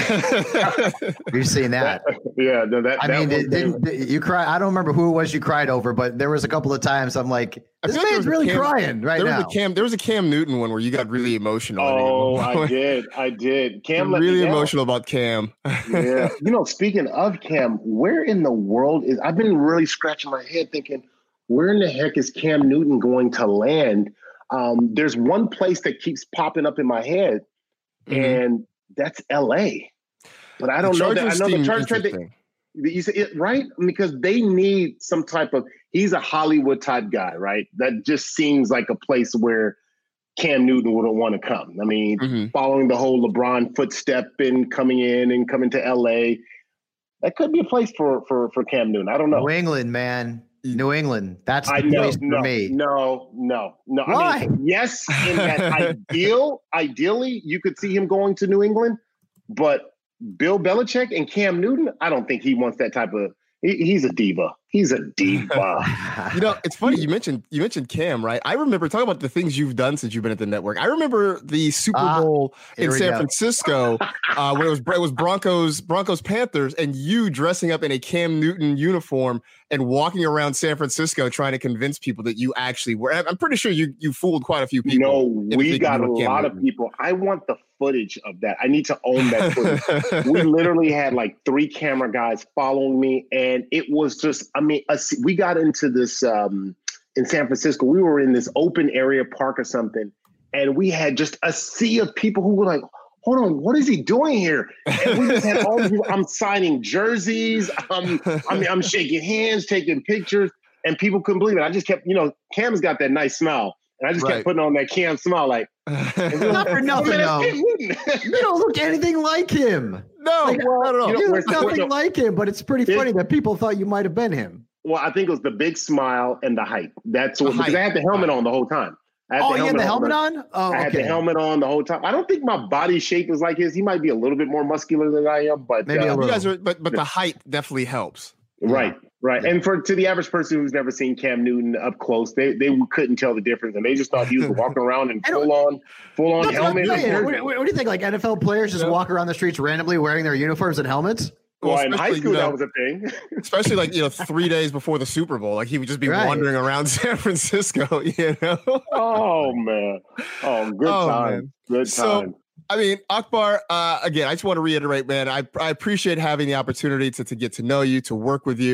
You've seen that. Yeah, no, that. I that mean, did, did, did you cry? I don't remember who it was you cried over, but there was a couple of times I'm like, this man's really Cam, crying right there now. Was a Cam, there was a Cam Newton one where you got really emotional. Oh, I did. I did. Cam let really me emotional about Cam. Yeah. You know, speaking of Cam, where in the world is, I've been really scratching my head thinking, where in the heck is Cam Newton going to land? Um, there's one place that keeps popping up in my head, mm-hmm. and that's L A. But I don't know that. I know the Chargers tried to, you say it right, because they need some type of. He's a Hollywood type guy, right? That just seems like a place where Cam Newton wouldn't want to come. I mean, mm-hmm. following the whole LeBron footstep and coming in and coming to L A, that could be a place for for for Cam Newton. I don't know. New England, man. New England. That's the I know, place no, for me. No, no, no. Why? I mean, yes, in that ideal, ideally, you could see him going to New England, but Bill Belichick and Cam Newton, I don't think he wants that type of. He, he's a diva. He's a diva. You know, it's funny you mentioned you mentioned Cam, right? I remember talking about the things you've done since you've been at the network. I remember the Super Bowl uh, in San go. Francisco uh, when it was it was Broncos Broncos Panthers, and you dressing up in a Cam Newton uniform and walking around San Francisco trying to convince people that you actually were. I'm pretty sure you you fooled quite a few people. No, we got a lot Newton. of people. I want the footage of that. I need to own that footage. We literally had like three camera guys following me, and it was just. I mean, a, we got into this um, in San Francisco. We were in this open area park or something, and we had just a sea of people who were like, hold on, what is he doing here? And we just had all these people. I'm signing jerseys. I'm, I mean, I'm shaking hands, taking pictures, and people couldn't believe it. I just kept, you know, Cam's got that nice smile, and I just right. kept putting on that Cam smile, like, not for nothing, no. You don't look anything like him. No, like, well, I don't know. You, you look nothing no. like him, but it's pretty funny that people thought you might have been him. Well, I think it was the big smile and the height. That's what, because I had the helmet on the whole time. I had oh, the you had the helmet on? on? Oh, I had okay. the helmet on the whole time. I don't think my body shape is like his. He might be a little bit more muscular than I am, but maybe uh, you guys are. But but the height definitely helps. Right, right. Yeah. And for to the average person who's never seen Cam Newton up close, they they couldn't tell the difference, and they just thought he was walking around in full on full on helmet. What, what, what do you think? Like N F L players just yeah. walk around the streets randomly wearing their uniforms and helmets? Well, well in high school, you know, that was a thing. Especially like, you know, three days before the Super Bowl. Like he would just be right. wandering around San Francisco, you know? Oh, man. Oh, good oh, time. Man. Good so, time. I mean, Akbar, uh, again, I just want to reiterate, man, I, I appreciate having the opportunity to, to get to know you, to work with you.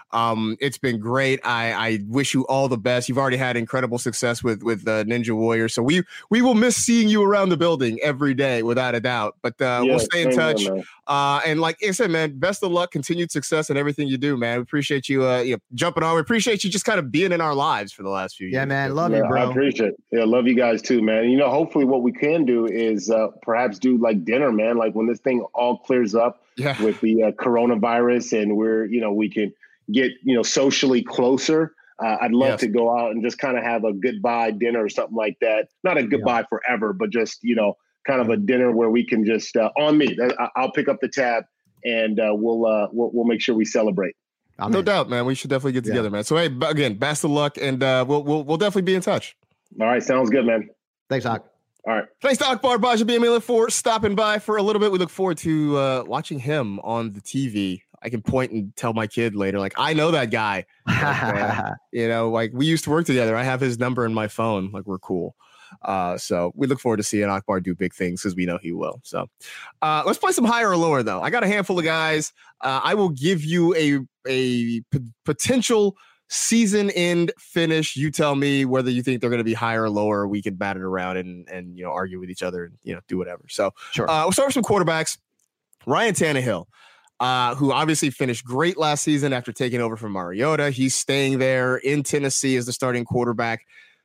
Um, it's been great. I, I wish you all the best. You've already had incredible success with with uh, Ninja Warrior, so we we will miss seeing you around the building every day, without a doubt. But uh, yeah, we'll stay in touch. Here, uh, and like I said, man, best of luck, continued success in everything you do, man. We appreciate you, uh, you know, jumping on. We appreciate you just kind of being in our lives for the last few years. Yeah, man, love yeah, you, bro. I appreciate it. Yeah, love you guys too, man. And, you know, hopefully, what we can do is uh, perhaps do like dinner, man. Like when this thing all clears up yeah. with the uh, coronavirus, and we're, you know, we can get, you know, socially closer. Uh, I'd love yes. to go out and just kind of have a goodbye dinner or something like that. Not a goodbye yeah. forever, but just, you know, kind of a dinner where we can just uh, on me. I'll pick up the tab and uh, we'll, uh, we'll we'll make sure we celebrate. I'm no in. doubt, man. We should definitely get together, yeah. man. So hey, again, best of luck, and uh, we'll we'll we'll definitely be in touch. All right, sounds good, man. Thanks, Hawk. All right. Thanks to Akbar Gbajabiamila for stopping by for a little bit. We look forward to uh, watching him on the T V. I can point and tell my kid later, like, I know that guy. Like, uh, you know, like we used to work together. I have his number in my phone. Like, we're cool. Uh, so we look forward to seeing Akbar do big things, because we know he will. So uh, let's play some higher or lower, though. I got a handful of guys. Uh, I will give you a a p- potential season end finish. You tell me whether you think they're going to be higher or lower. We can bat it around and and you know argue with each other and you know do whatever. So sure. Uh, we'll start with some quarterbacks. Ryan Tannehill, uh, who obviously finished great last season after taking over from Mariota. He's staying there in Tennessee as the starting quarterback.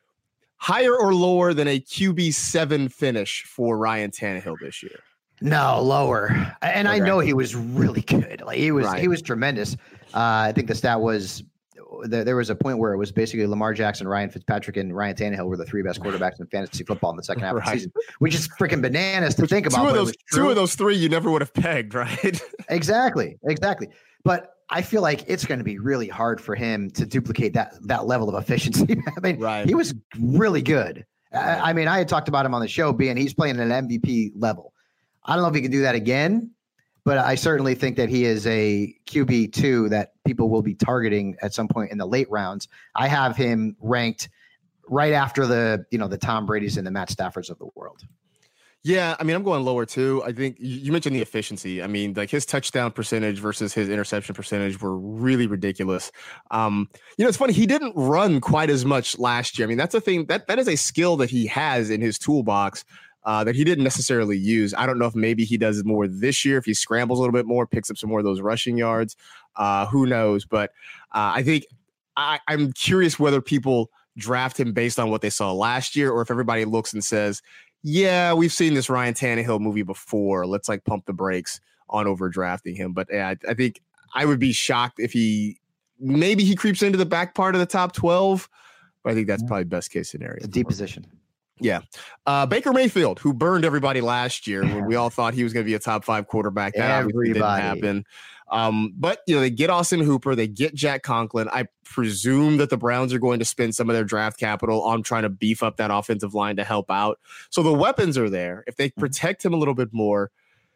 Higher or lower than a Q B seven finish for Ryan Tannehill this year? No, lower. And okay. I know he was really good. Like he was, right. he was tremendous. Uh, I think the stat was there, there was a point where it was basically Lamar Jackson, Ryan Fitzpatrick, and Ryan Tannehill were the three best quarterbacks in fantasy football in the second half right. of the season, which is freaking bananas to think about. Two of those, two of those three you never would have pegged, right? Exactly, exactly. But I feel like it's going to be really hard for him to duplicate that that level of efficiency. I mean, right. he was really good. I, I mean, I had talked about him on the show being he's playing at an M V P level. I don't know if he can do that again, but I certainly think that he is a Q B two that people will be targeting at some point in the late rounds. I have him ranked right after the, you know, the Tom Brady's and the Matt Staffords of the world. Yeah, I mean, I'm going lower too. I think you mentioned the efficiency. I mean, like his touchdown percentage versus his interception percentage were really ridiculous. Um, you know, it's funny. He didn't run quite as much last year. I mean, that's a thing that that is a skill that he has in his toolbox uh, that he didn't necessarily use. I don't know if maybe he does it more this year, if he scrambles a little bit more, picks up some more of those rushing yards. Uh, who knows? But uh, I think I, I'm curious whether people draft him based on what they saw last year, or if everybody looks and says, yeah, we've seen this Ryan Tannehill movie before. Let's like pump the brakes on overdrafting him. But yeah, I, I think I would be shocked if he maybe he creeps into the back part of the top twelve. But I think that's probably best case scenario. A deep position. Yeah. Uh, Baker Mayfield, who burned everybody last year when we all thought he was going to be a top five quarterback. That obviously didn't happen. Um, but, you know, they get Austin Hooper. They get Jack Conklin. I presume that the Browns are going to spend some of their draft capital on trying to beef up that offensive line to help out. So the weapons are there. If they protect him a little bit more,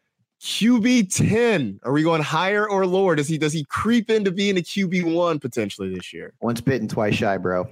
Q B ten, are we going higher or lower? Does he does he creep into being a Q B one potentially this year? Once bitten, twice shy, bro.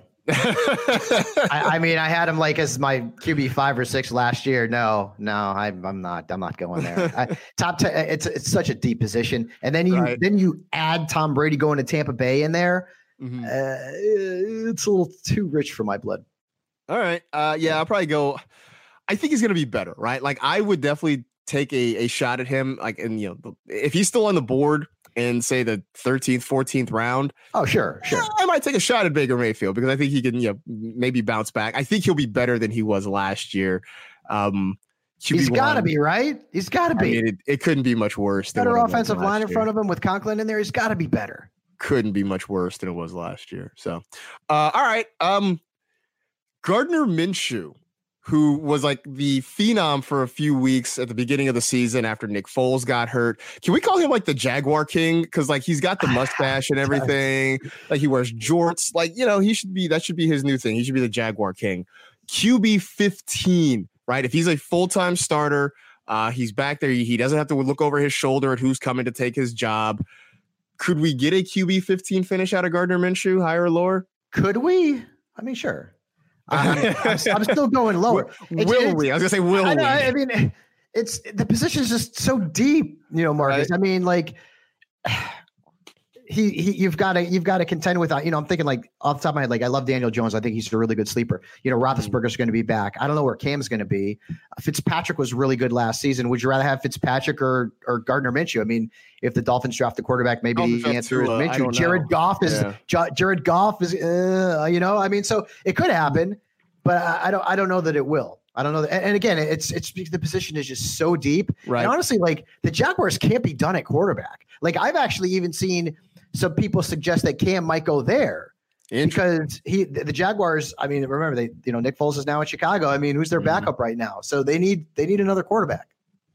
I, I mean, I had him like as my Q B five or six last year. No, no, I, I'm not. I'm not going there. I, top ten. It's it's such a deep position, and then you right. then you add Tom Brady going to Tampa Bay in there. Mm-hmm. Uh, it's a little too rich for my blood. All right. Uh, yeah, I'll probably go. I think he's going to be better, right? Like I would definitely take a a shot at him. Like, and you know, if he's still on the board in say the thirteenth, fourteenth round. Oh, sure, sure. Yeah, I might take a shot at Baker Mayfield because I think he can, you know, maybe bounce back. I think he'll be better than he was last year. Um, Q B one, he's got to be, right? He's got to be. I mean, it, it couldn't be much worse. Better offensive line in front of him with Conklin in there. He's got to be better. Couldn't be much worse than it was last year. So, uh, all right. Um, Gardner Minshew, who was like the phenom for a few weeks at the beginning of the season after Nick Foles got hurt. Can we call him like the Jaguar King? Because like he's got the mustache and everything. Like he wears jorts. Like, you know, he should be, that should be his new thing. He should be the Jaguar King. Q B fifteen, right? If he's a full-time starter, uh, he's back there. He, he doesn't have to look over his shoulder at who's coming to take his job. Could we get a Q B fifteen finish out of Gardner Minshew, higher or lower? Could we? I mean, sure. I'm, I'm, I'm still going lower. It's, will it's, we? I was gonna say, will I know, we? I mean, it's the position is just so deep, you know, Marcus. Right. I mean, like he, he you've got to you've got to contend with. You know, I'm thinking like off the top of my head, like I love Daniel Jones. I think he's a really good sleeper. You know, Roethlisberger's going to be back. I don't know where Cam's going to be. Uh, Fitzpatrick was really good last season. Would you rather have Fitzpatrick or or Gardner Minshew? I mean, if the Dolphins draft the quarterback, maybe Dolphins the answer is to, uh, Minshew. Jared Goff is yeah. J- Jared Goff is uh, you know. I mean, so it could happen, but I, I don't I don't know that it will. I don't know. That, and, and again, it's it's the position is just so deep. Right. And honestly, like the Jaguars can't be done at quarterback. Like I've actually even seen some people suggest that Cam might go there because he the Jaguars. I mean, remember they you know Nick Foles is now in Chicago. I mean, who's their backup mm-hmm. right now? So they need they need another quarterback.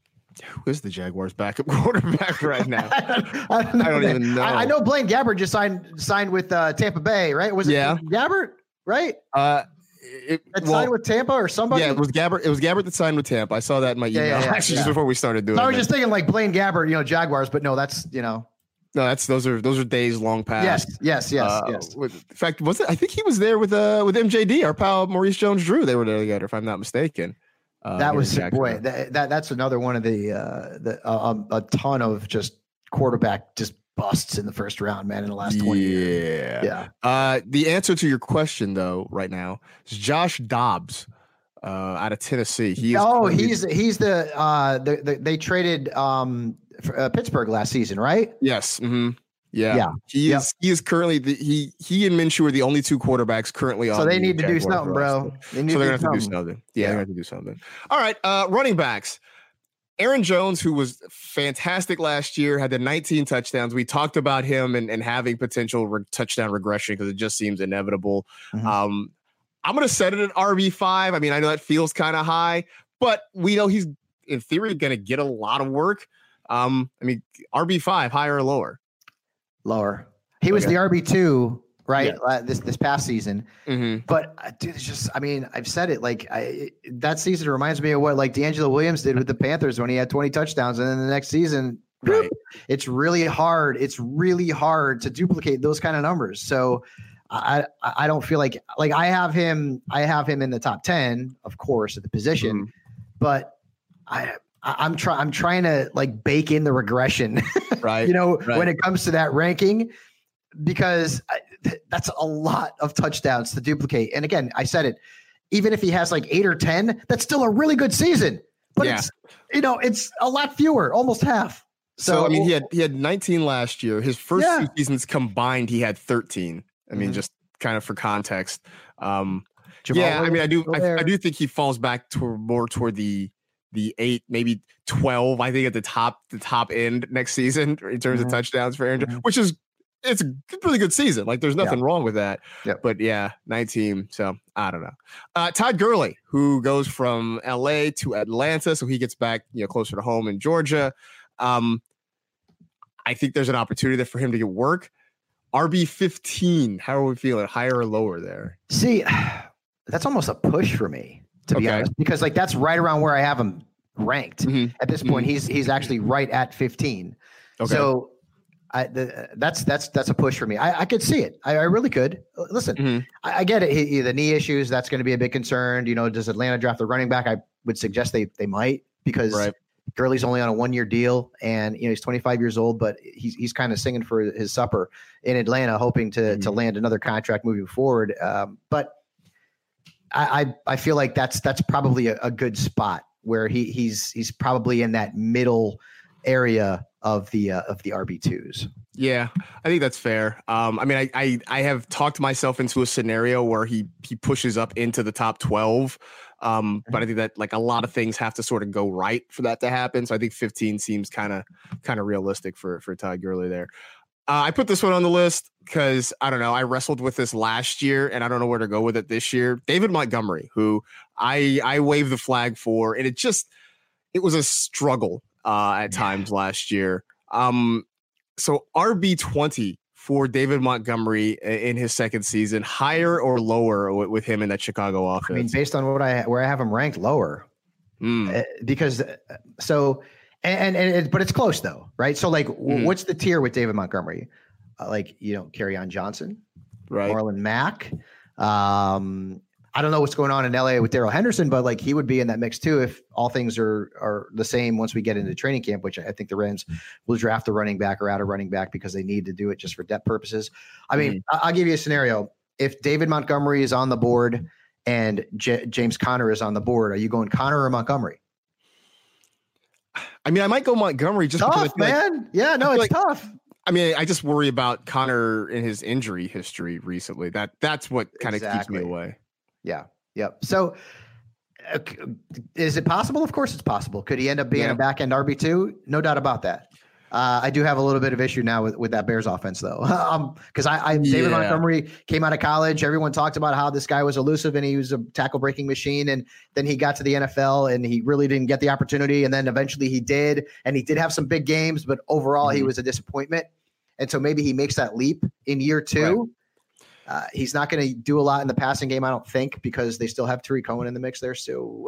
Who is the Jaguars' backup quarterback right now? I, don't know, I don't even know. I, I know Blaine Gabbert just signed signed with uh, Tampa Bay, right? Was it yeah. Gabbert? Right? Uh, it, it well, signed with Tampa or somebody? Yeah, it was Gabbert. It was Gabbert that signed with Tampa. I saw that in my email yeah, yeah, yeah, actually yeah. just before we started doing. So I was that. just thinking like Blaine Gabbert, you know, Jaguars, but no, that's you know. No, that's those are those are days long past. Yes, yes, yes, uh, yes. With, in fact, was it? I think he was there with uh with M J D, our pal Maurice Jones-Drew. They were there together, if I'm not mistaken. Uh, that was boy. That, that that's another one of the uh the uh, a, a ton of just quarterback just busts in the first round, man. In the last twenty yeah. years. Yeah. Uh, the answer to your question though, right now, is Josh Dobbs. Uh, out of Tennessee. He is oh, he's he's the uh the, the they traded um for, uh, Pittsburgh last season, right? Yes. Mm-hmm. Yeah. Yeah. He yep. is he is currently the, he he and Minshew are the only two quarterbacks currently on. So they the need to Jaguars do something, roster. bro. They need so to they're do gonna have something. to do something. Yeah, yeah. they're gonna have to do something. All right. Uh, running backs. Aaron Jones, who was fantastic last year, had the nineteen touchdowns. We talked about him and, and having potential re- touchdown regression because it just seems inevitable. Mm-hmm. Um, I'm going to set it at R B five. I mean, I know that feels kind of high, but we know he's, in theory, going to get a lot of work. Um, I mean, R B five, higher or lower? Lower. He was okay. the R B two, right, yeah. uh, this this past season. Mm-hmm. But, uh, dude, it's just, I mean, I've said it. Like, I, that season reminds me of what, like, D'Angelo Williams did with the Panthers when he had twenty touchdowns. And then the next season, right. it's really hard. It's really hard to duplicate those kind of numbers. So, I I don't feel like like I have him I have him in the top ten, of course, at the position, mm. but I I'm trying I'm trying to like bake in the regression, right? you know, right. when it comes to that ranking, because I, th- that's a lot of touchdowns to duplicate. And again, I said it, even if he has like eight or ten, that's still a really good season. But yeah. it's you know it's a lot fewer, almost half. So, so I mean, he had he had nineteen last year. His first yeah. two seasons combined, he had thirteen. I mean, mm-hmm. just kind of for context. Um, yeah, I mean, I do, I, I do think he falls back to more toward the the eight, maybe twelve. I think at the top, the top end next season in terms mm-hmm. of touchdowns for Aaron, mm-hmm. which is it's a really good season. Like, there's nothing yeah. wrong with that. Yeah. But yeah, nineteen. So I don't know. Uh, Todd Gurley, who goes from L A to Atlanta, so he gets back, you know, closer to home in Georgia. Um, I think there's an opportunity there for him to get work. R B fifteen, how are we feeling? Higher or lower there? See, that's almost a push for me, to be okay. honest, because like that's right around where I have him ranked. Mm-hmm. At this point, mm-hmm. he's he's actually right at fifteen. Okay. So I, the, that's that's that's a push for me. I, I could see it. I, I really could. Listen, mm-hmm. I, I get it. He, the knee issues, that's going to be a big concern. You know, does Atlanta draft the running back? I would suggest they they might because right. Gurley's only on a one-year deal, and you know he's twenty-five years old, but he's he's kind of singing for his supper in Atlanta, hoping to mm-hmm. to land another contract moving forward. Um, but I, I I feel like that's that's probably a, a good spot where he he's he's probably in that middle area of the uh, of the R B twos. Yeah, I think that's fair. Um, I mean, I, I I have talked myself into a scenario where he he pushes up into the top twelve. Um, but I think that like a lot of things have to sort of go right for that to happen. So I think fifteen seems kind of kind of realistic for for Todd Gurley there. Uh, I put this one on the list because I don't know. I wrestled with this last year, and I don't know where to go with it this year. David Montgomery, who I I waved the flag for, and it just it was a struggle uh, at times last year. Um, so R B twenty for David Montgomery in his second season, higher or lower with him in that Chicago offense? I mean, based on what I where I have him ranked, lower. Mm. Uh, because uh, so and and it, but it's close though, right? So like, mm. what's the tier with David Montgomery? Uh, like you know, Kerryon Johnson, right? Marlon Mack. Um, I don't know what's going on in L A with Darrell Henderson, but like he would be in that mix too if all things are are the same once we get into training camp, which I think the Rams will draft a running back or add a running back because they need to do it just for depth purposes. I mean, mm-hmm. I'll give you a scenario. If David Montgomery is on the board and J- James Conner is on the board, are you going Conner or Montgomery? I mean, I might go Montgomery just tough, because I man. Like, yeah, no, it's like, tough. I mean, I just worry about Conner and his injury history recently. That that's what kind of exactly. keeps me away. Yeah. Yep. So uh, is it possible? Of course it's possible. Could he end up being yeah. a back end R B two? No doubt about that. Uh, I do have a little bit of issue now with, with that Bears offense though. um, cause I, I yeah. David Montgomery came out of college. Everyone talked about how this guy was elusive and he was a tackle breaking machine. And then he got to the N F L and he really didn't get the opportunity. And then eventually he did, and he did have some big games, but overall mm-hmm. he was a disappointment. And so maybe he makes that leap in year two. Right. Uh, he's not going to do a lot in the passing game, I don't think, because they still have Tariq Cohen in the mix there. So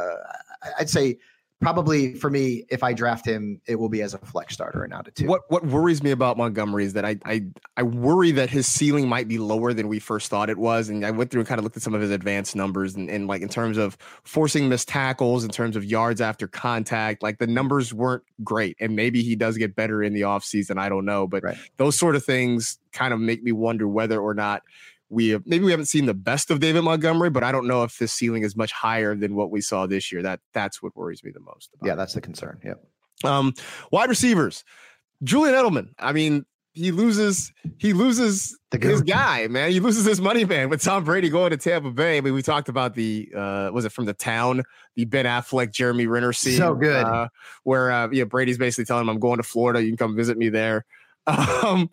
uh, I'd say probably for me, if I draft him, it will be as a flex starter and not a two. What what worries me about Montgomery is that I I I worry that his ceiling might be lower than we first thought it was. And I went through and kind of looked at some of his advanced numbers and, and like in terms of forcing missed tackles, in terms of yards after contact, like the numbers weren't great. And maybe he does get better in the offseason. I don't know. But right. those sort of things kind of make me wonder whether or not we have, maybe we haven't seen the best of David Montgomery, but I don't know if this ceiling is much higher than what we saw this year. That that's what worries me the most. About yeah, that's the concern. Yeah. Um, wide receivers, Julian Edelman. I mean, he loses he loses his guy, man. He loses his money man with Tom Brady going to Tampa Bay. I mean, we talked about the uh, was it from the town, the Ben Affleck, Jeremy Renner scene. So good. Uh, where uh, yeah, Brady's basically telling him, "I'm going to Florida. You can come visit me there." Um,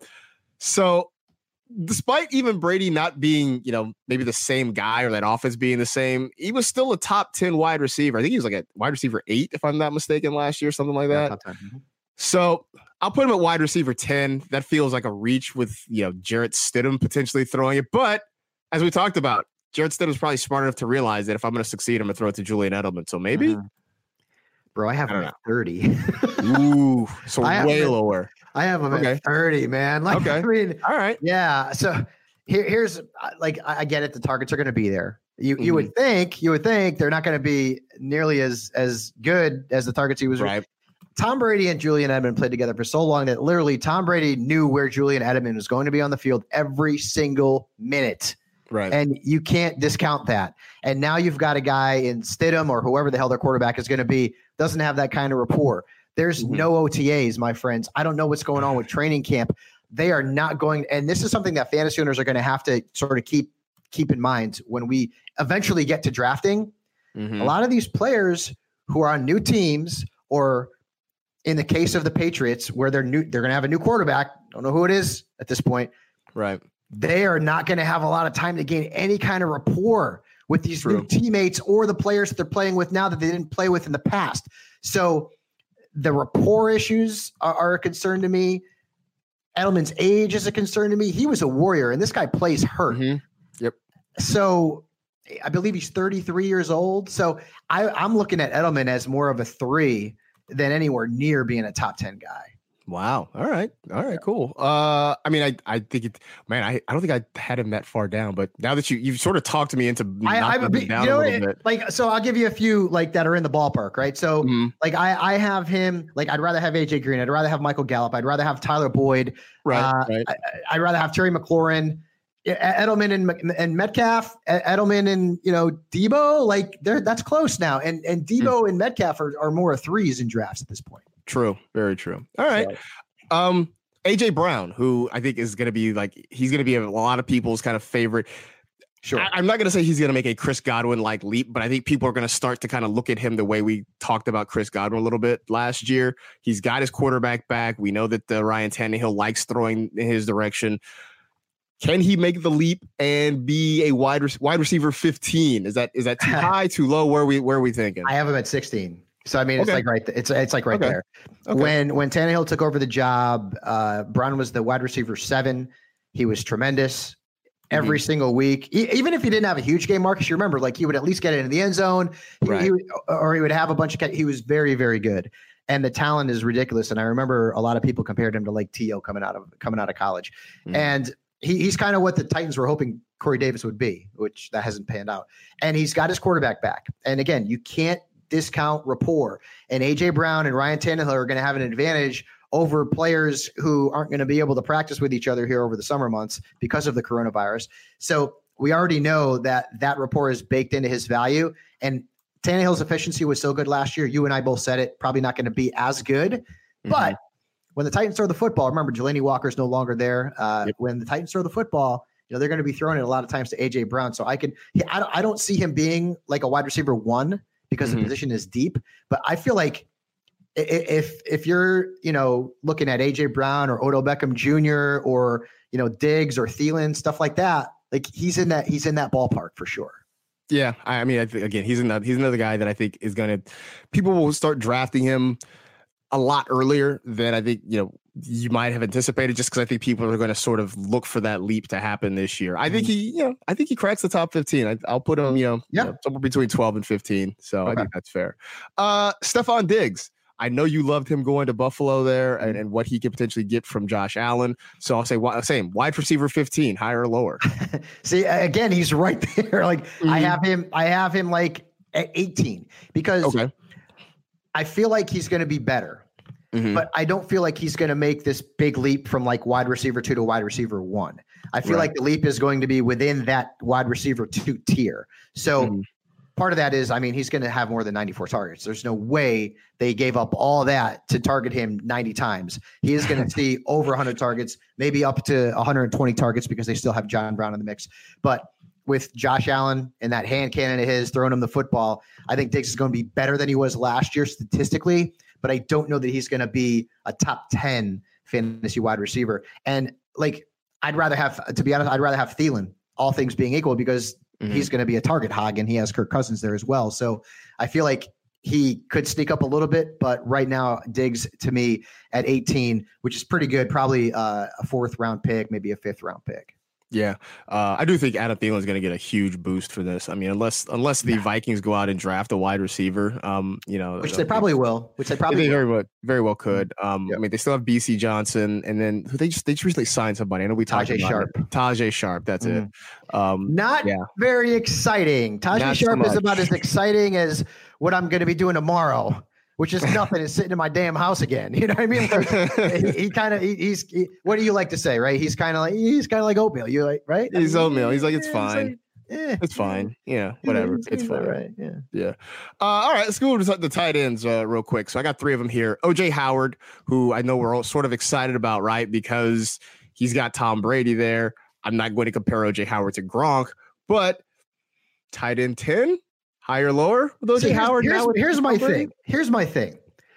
so. Despite even Brady not being, you know, maybe the same guy or that offense being the same, he was still a top ten wide receiver. I think he was like a wide receiver eight, if I'm not mistaken, last year, something like that. Yeah, mm-hmm. So I'll put him at wide receiver ten. That feels like a reach with, you know, Jarrett Stidham potentially throwing it. But as we talked about, Jarrett Stidham's probably smart enough to realize that if I'm going to succeed, I'm going to throw it to Julian Edelman. So maybe. Mm-hmm. Bro, I have him at thirty. Ooh, so way lower. I have him okay. at thirty, man. Like, okay. I mean, all right. Yeah. So here, here's like, I get it. The targets are going to be there. You mm-hmm. you would think, you would think they're not going to be nearly as, as good as the targets he was. Right. Tom Brady and Julian Edelman played together for so long that literally Tom Brady knew where Julian Edelman was going to be on the field every single minute. Right. And you can't discount that. And now you've got a guy in Stidham or whoever the hell their quarterback is going to be, doesn't have that kind of rapport. There's mm-hmm. no O T As, my friends. I don't know what's going on with training camp. They are not going, and this is something that fantasy owners are going to have to sort of keep keep in mind when we eventually get to drafting. Mm-hmm. A lot of these players who are on new teams, or in the case of the Patriots, where they're new, they're going to have a new quarterback. Don't know who it is at this point. Right. They are not going to have a lot of time to gain any kind of rapport with these True. new teammates or the players that they're playing with now that they didn't play with in the past. So the rapport issues are, are a concern to me. Edelman's age is a concern to me. He was a warrior, and this guy plays hurt. Mm-hmm. Yep. So I believe he's thirty-three years old. So I, I'm looking at Edelman as more of a three than anywhere near being a top ten guy. Wow. All right. All right, cool. Uh, I mean, I, I think it, man, I, I don't think I had him that far down, but now that you, you've sort of talked to me into knocking him down you know, a little bit. Like, so I'll give you a few like that are in the ballpark, right? So mm-hmm. like I, I have him, like, I'd rather have A J Green. I'd rather have Michael Gallup. I'd rather have Tyler Boyd. Right. Uh, right. I, I'd rather have Terry McLaurin, Edelman and, and Metcalf, Edelman and, you know, Debo, like they're, that's close now. And, and Debo mm-hmm. and Metcalf are, are more threes in drafts at this point. True. Very true. All right. So, Um, A J Brown, who I think is going to be like, he's going to be a lot of people's kind of favorite. Sure. I, I'm not going to say he's going to make a Chris Godwin like leap, but I think people are going to start to kind of look at him the way we talked about Chris Godwin a little bit last year. He's got his quarterback back. We know that uh, Ryan Tannehill likes throwing in his direction. Can he make the leap and be a wide re- wide receiver fifteen? Is that is that too high, too low? Where are we where are we thinking? I have him at sixteen. So I mean, it's okay. like right. Th- it's it's like right okay. there. Okay. When when Tannehill took over the job, uh, Brown was the wide receiver seven. He was tremendous every mm-hmm. single week. He, even if he didn't have a huge game, Marcus, you remember, like he would at least get it in the end zone, he, right. he would, or he would have a bunch of. He was very very good, and the talent is ridiculous. And I remember a lot of people compared him to like T O coming out of coming out of college, mm-hmm. and he, he's kind of what the Titans were hoping Corey Davis would be, which that hasn't panned out. And he's got his quarterback back. And again, you can't discount rapport. And A J Brown and Ryan Tannehill are going to have an advantage over players who aren't going to be able to practice with each other here over the summer months because of the coronavirus. So we already know that that rapport is baked into his value. And Tannehill's efficiency was so good last year. You and I both said it, probably not going to be as good. Mm-hmm. But when the Titans throw the football, remember, Jelani Walker's no longer there. Uh, yep. When the Titans throw the football, you know, they're going to be throwing it a lot of times to A J Brown. So I can, I don't, I don't see him being like a wide receiver one because mm-hmm. the position is deep. But I feel like if, if you're, you know, looking at A J Brown or Odell Beckham Junior or, you know, Diggs or Thielen, stuff like that, like he's in that, he's in that ballpark for sure. Yeah, I mean, I think, again, he's another he's another guy that I think is going to people will start drafting him a lot earlier than I think you know you might have anticipated. Just because I think people are going to sort of look for that leap to happen this year. I think he, you know, I think he cracks the top fifteen. I, I'll put him, you know, yeah. you know, somewhere between twelve and fifteen. So okay. I think that's fair. Uh, Stephon Diggs. I know you loved him going to Buffalo there and, and what he could potentially get from Josh Allen. So I'll say same wide receiver fifteen, higher or lower. See, again, he's right there. Like mm-hmm. I have him, I have him like at eighteen because okay. I feel like he's going to be better, mm-hmm. but I don't feel like he's going to make this big leap from like wide receiver two to wide receiver one. I feel right. like the leap is going to be within that wide receiver two tier. So mm-hmm. part of that is, I mean, he's going to have more than ninety-four targets. There's no way they gave up all that to target him ninety times. He is going to see over one hundred targets, maybe up to one hundred twenty targets because they still have John Brown in the mix. But with Josh Allen and that hand cannon of his throwing him the football, I think Diggs is going to be better than he was last year statistically, but I don't know that he's going to be a top ten fantasy wide receiver. And like, I'd rather have, to be honest, I'd rather have Thielen, all things being equal, because mm-hmm. he's going to be a target hog and he has Kirk Cousins there as well. So I feel like he could sneak up a little bit, but right now Diggs to me at eighteen, which is pretty good, probably uh, a fourth round pick, maybe a fifth round pick. Yeah, uh, I do think Adam Thielen is going to get a huge boost for this. I mean, unless unless the yeah. Vikings go out and draft a wide receiver, um, you know, which they probably will, which they probably they very well very well could. Um, yep. I mean, they still have B C Johnson, and then they just they just recently signed somebody. I know we talked about Sharp. It. Tajay Sharp. That's mm. it. Um, Not yeah. very exciting. Tajay Sharp so is about as exciting as what I'm going to be doing tomorrow, which is nothing. Is sitting in my damn house again. You know what I mean? Like, he, he kind of he, he's. He, what do you like to say, right? He's kind of like he's kind of like oatmeal. You like right? He's I mean, oatmeal. He's like it's yeah, fine. It's, like, eh, it's fine. Yeah, whatever. It's, it's fine. Right. Yeah. Yeah. Uh, all right. Let's go to the tight ends uh, real quick. So I got three of them here. O J Howard, who I know we're all sort of excited about, right? Because he's got Tom Brady there. I'm not going to compare O J Howard to Gronk, but tight end ten, higher, lower with O J See, Howard. Here's, now here's, here's my thing. Here's my thing.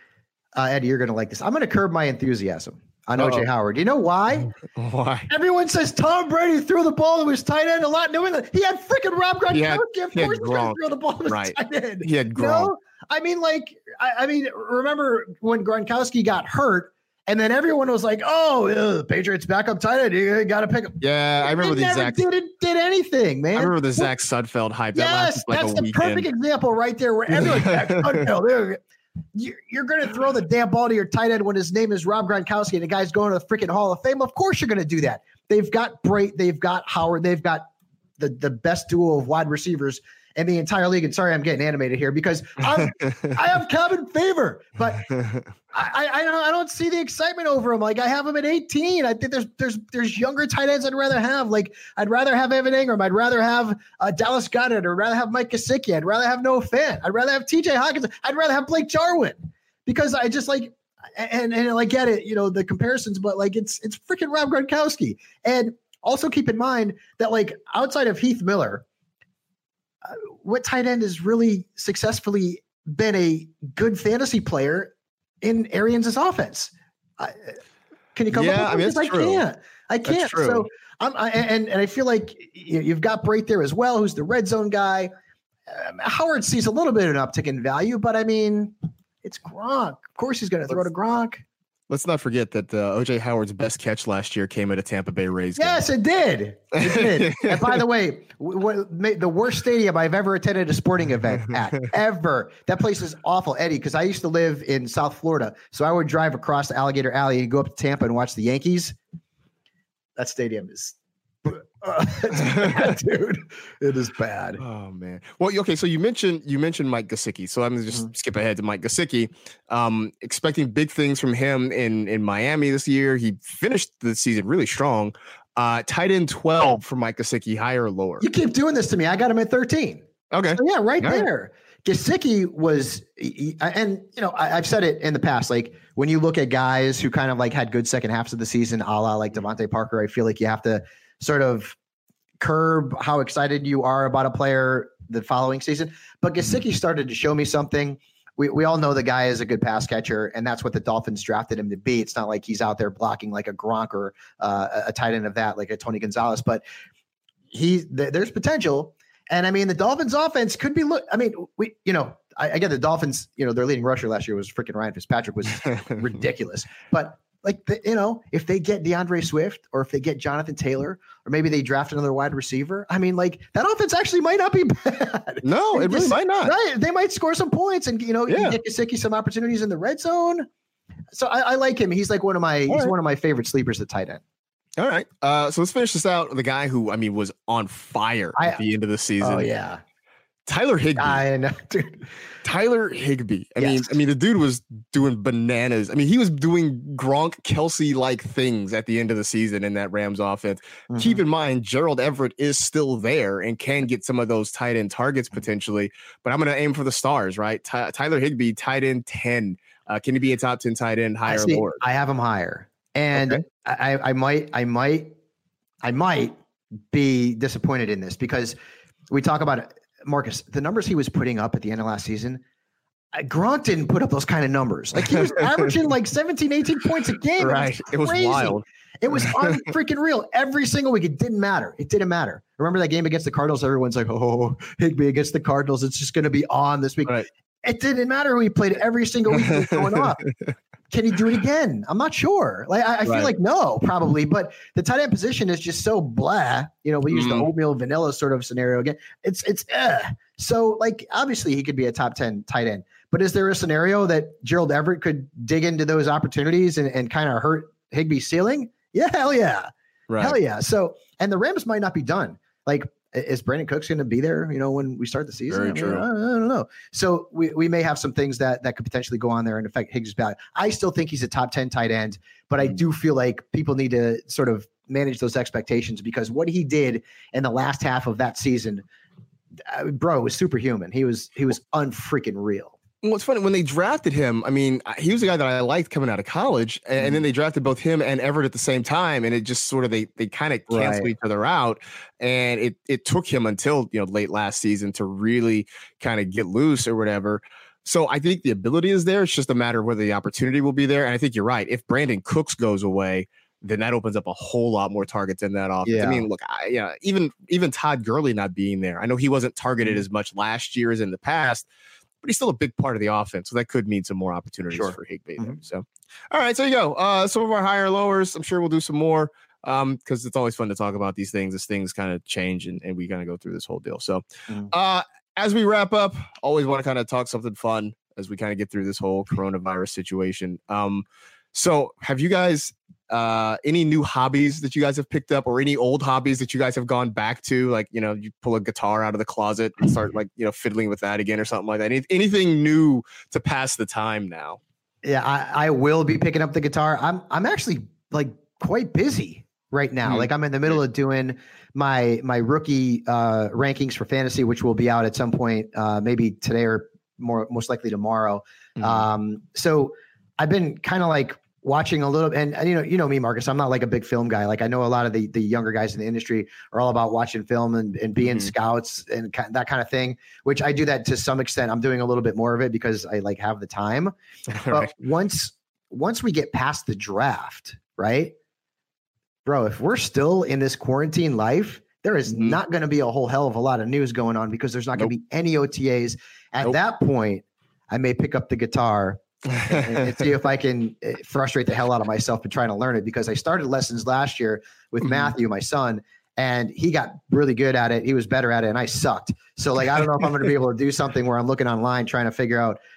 Uh, Eddie, you're going to like this. I'm going to curb my enthusiasm on Uh-oh. O J Howard. You know why? Why? Everyone says Tom Brady threw the ball to his tight end a lot. New England. He had freaking Rob Gronkowski. Of course, he's going to throw the ball to his right. tight end. He had Gronk. No? I mean, like, I, I mean, remember when Gronkowski got hurt, and then everyone was like, "Oh, uh, the Patriots backup tight end. You got to pick him." Yeah, I remember they the never Zach. Did did anything, man? I remember the Zach Sudfeld hype. Yes, that like that's a the weekend. perfect example right there, where everyone's Zach Sudfeld. You're going to throw the damn ball to your tight end when his name is Rob Gronkowski and the guy's going to the freaking Hall of Fame. Of course you're going to do that. They've got Brait, they've got Howard, they've got the, the best duo of wide receivers in the entire league. And sorry, I'm getting animated here because I'm, I have cabin fever, but I, I, I, don't, I don't see the excitement over him. Like I have him at eighteen. I think there's there's there's younger tight ends I'd rather have. Like I'd rather have Evan Ingram. I'd rather have uh, Dallas Goedert. I'd rather have Mike Gesicki. I'd rather have Noah Fant. I'd rather have T J Hawkins. I'd rather have Blake Jarwin because I just like and and I get it, you know, the comparisons, but like it's it's freaking Rob Gronkowski. And also keep in mind that like outside of Heath Miller, uh, what tight end has really successfully been a good fantasy player in Arians' offense? I, can you come yeah, up with I mean, this? I true. can't. I can't. So I'm I, and and I feel like you've got Brait there as well, who's the red zone guy. Um, Howard sees a little bit of an uptick in value, but I mean, it's Gronk. Of course, he's going to throw to Gronk. Let's not forget that uh, O J Howard's best catch last year came at a Tampa Bay Rays game. Yes, it did. It did. And by the way, w- w- the worst stadium I've ever attended a sporting event at, ever. That place is awful, Eddie, because I used to live in South Florida. So I would drive across Alligator Alley and go up to Tampa and watch the Yankees. That stadium is Uh, it's bad, dude. It is bad. Oh man. Well, okay. So you mentioned you mentioned Mike Gesicki. So I'm gonna just mm-hmm. skip ahead to Mike Gesicki. Um, expecting big things from him in in Miami this year. He finished the season really strong. Uh, tight end twelve for Mike Gesicki, higher or lower? You keep doing this to me. I got him at thirteen. Okay. So yeah, right All there. Right. Gesicki was, and you know, I, I've said it in the past. Like when you look at guys who kind of like had good second halves of the season, a la like Devontae Parker, I feel like you have to sort of curb how excited you are about a player the following season. But Gesicki started to show me something. We we all know the guy is a good pass catcher, and that's what the Dolphins drafted him to be. It's not like he's out there blocking like a Gronk or uh, a tight end of that, like a Tony Gonzalez, but he th- there's potential. And I mean, the Dolphins offense could be look. I mean, we, you know, I, I get the Dolphins, you know, their leading rusher last year was freaking Ryan Fitzpatrick, was ridiculous. But like, the, you know, if they get DeAndre Swift or if they get Jonathan Taylor or maybe they draft another wide receiver, I mean, like that offense actually might not be bad. No, it really might not. Right. They might score some points and, you know, yeah. get Gesicki some opportunities in the red zone. So I, I like him. He's like one of my, All he's right. one of my favorite sleepers at tight end. All right. Uh, so let's finish this out. The guy who, I mean, was on fire I, at the end of the season. Oh, yeah. Tyler Higbee. I know, dude. Tyler Higbee. I yes. mean, I mean, the dude was doing bananas. I mean, he was doing Gronk, Kelsey-like things at the end of the season in that Rams offense. Mm-hmm. Keep in mind, Gerald Everett is still there and can get some of those tight end targets potentially. But I'm going to aim for the stars, right? Ty- Tyler Higbee, tight end ten. Uh, can he be a top ten tight end, higher or lower? I have him higher. And okay. I, I might, I might, I might be disappointed in this because we talk about it, Marcus, the numbers he was putting up at the end of last season. Gronk didn't put up those kind of numbers. Like he was averaging like seventeen, eighteen points a game. Right. It was, it was wild. It was unfreaking real. Every single week. It didn't matter. It didn't matter. Remember that game against the Cardinals? Everyone's like, oh, Higbee against the Cardinals. It's just going to be on this week. Right. It didn't matter who he played every single week. He was going up. Can he do it again? I'm not sure. Like I, I feel right. like no, probably. But the tight end position is just so blah. You know, we use mm. the oatmeal vanilla sort of scenario again. It's it's uh. So like obviously he could be a top ten tight end. But is there a scenario that Gerald Everett could dig into those opportunities and, and kind of hurt Higbee's ceiling? Yeah, hell yeah, right. hell yeah. So and the Rams might not be done. Like is Brandon Cooks going to be there? You know, when we start the season, Very I, mean, true. I, I don't know. So we, we may have some things that that could potentially go on there and affect Higgs' value. I still think he's a top ten tight end, but I do feel like people need to sort of manage those expectations because what he did in the last half of that season, uh, bro, was superhuman. He was he was unfreaking real. Well, it's funny when they drafted him. I mean, he was a guy that I liked coming out of college, and, mm-hmm. and then they drafted both him and Everett at the same time, and it just sort of they they kind of canceled right. each other out, and it it took him until you know late last season to really kind of get loose or whatever. So I think the ability is there. It's just a matter of whether the opportunity will be there. And I think you're right. If Brandon Cooks goes away, then that opens up a whole lot more targets in that offense. Yeah. I mean, look, I, yeah, even even Todd Gurley not being there. I know he wasn't targeted mm-hmm. as much last year as in the past, but he's still a big part of the offense. So that could mean some more opportunities sure. for Higbee. Mm-hmm. So, all right, so there you go. Uh, some of our higher lowers. I'm sure we'll do some more um, because it's always fun to talk about these things as things kind of change and, and we kind of go through this whole deal. So, mm-hmm. uh, as we wrap up, always want to kind of talk something fun as we kind of get through this whole coronavirus situation. Um, so have you guys uh, any new hobbies that you guys have picked up or any old hobbies that you guys have gone back to? Like, you know, you pull a guitar out of the closet and start like, you know, fiddling with that again or something like that. Any, anything new to pass the time now? Yeah, I, I will be picking up the guitar. I'm, I'm actually like quite busy right now. Mm-hmm. Like I'm in the middle of doing my, my rookie uh, rankings for fantasy, which will be out at some point, uh, maybe today or more, most likely tomorrow. Mm-hmm. Um, so I've been kind of like watching a little, and, and you know, you know me, Marcus, I'm not like a big film guy. Like I know a lot of the, the younger guys in the industry are all about watching film and, and being mm-hmm. scouts and kind, that kind of thing, which I do that to some extent. I'm doing a little bit more of it because I like have the time. But right. once, once we get past the draft, right, bro, if we're still in this quarantine life, there is mm-hmm. not going to be a whole hell of a lot of news going on because there's not nope. going to be any O T As. At nope. that point, I may pick up the guitar and, and see if I can frustrate the hell out of myself in trying to learn it, because I started lessons last year with mm-hmm. Matthew, my son, and he got really good at it. He was better at it and I sucked. So like, I don't know if I'm going to be able to do something where I'm looking online trying to figure out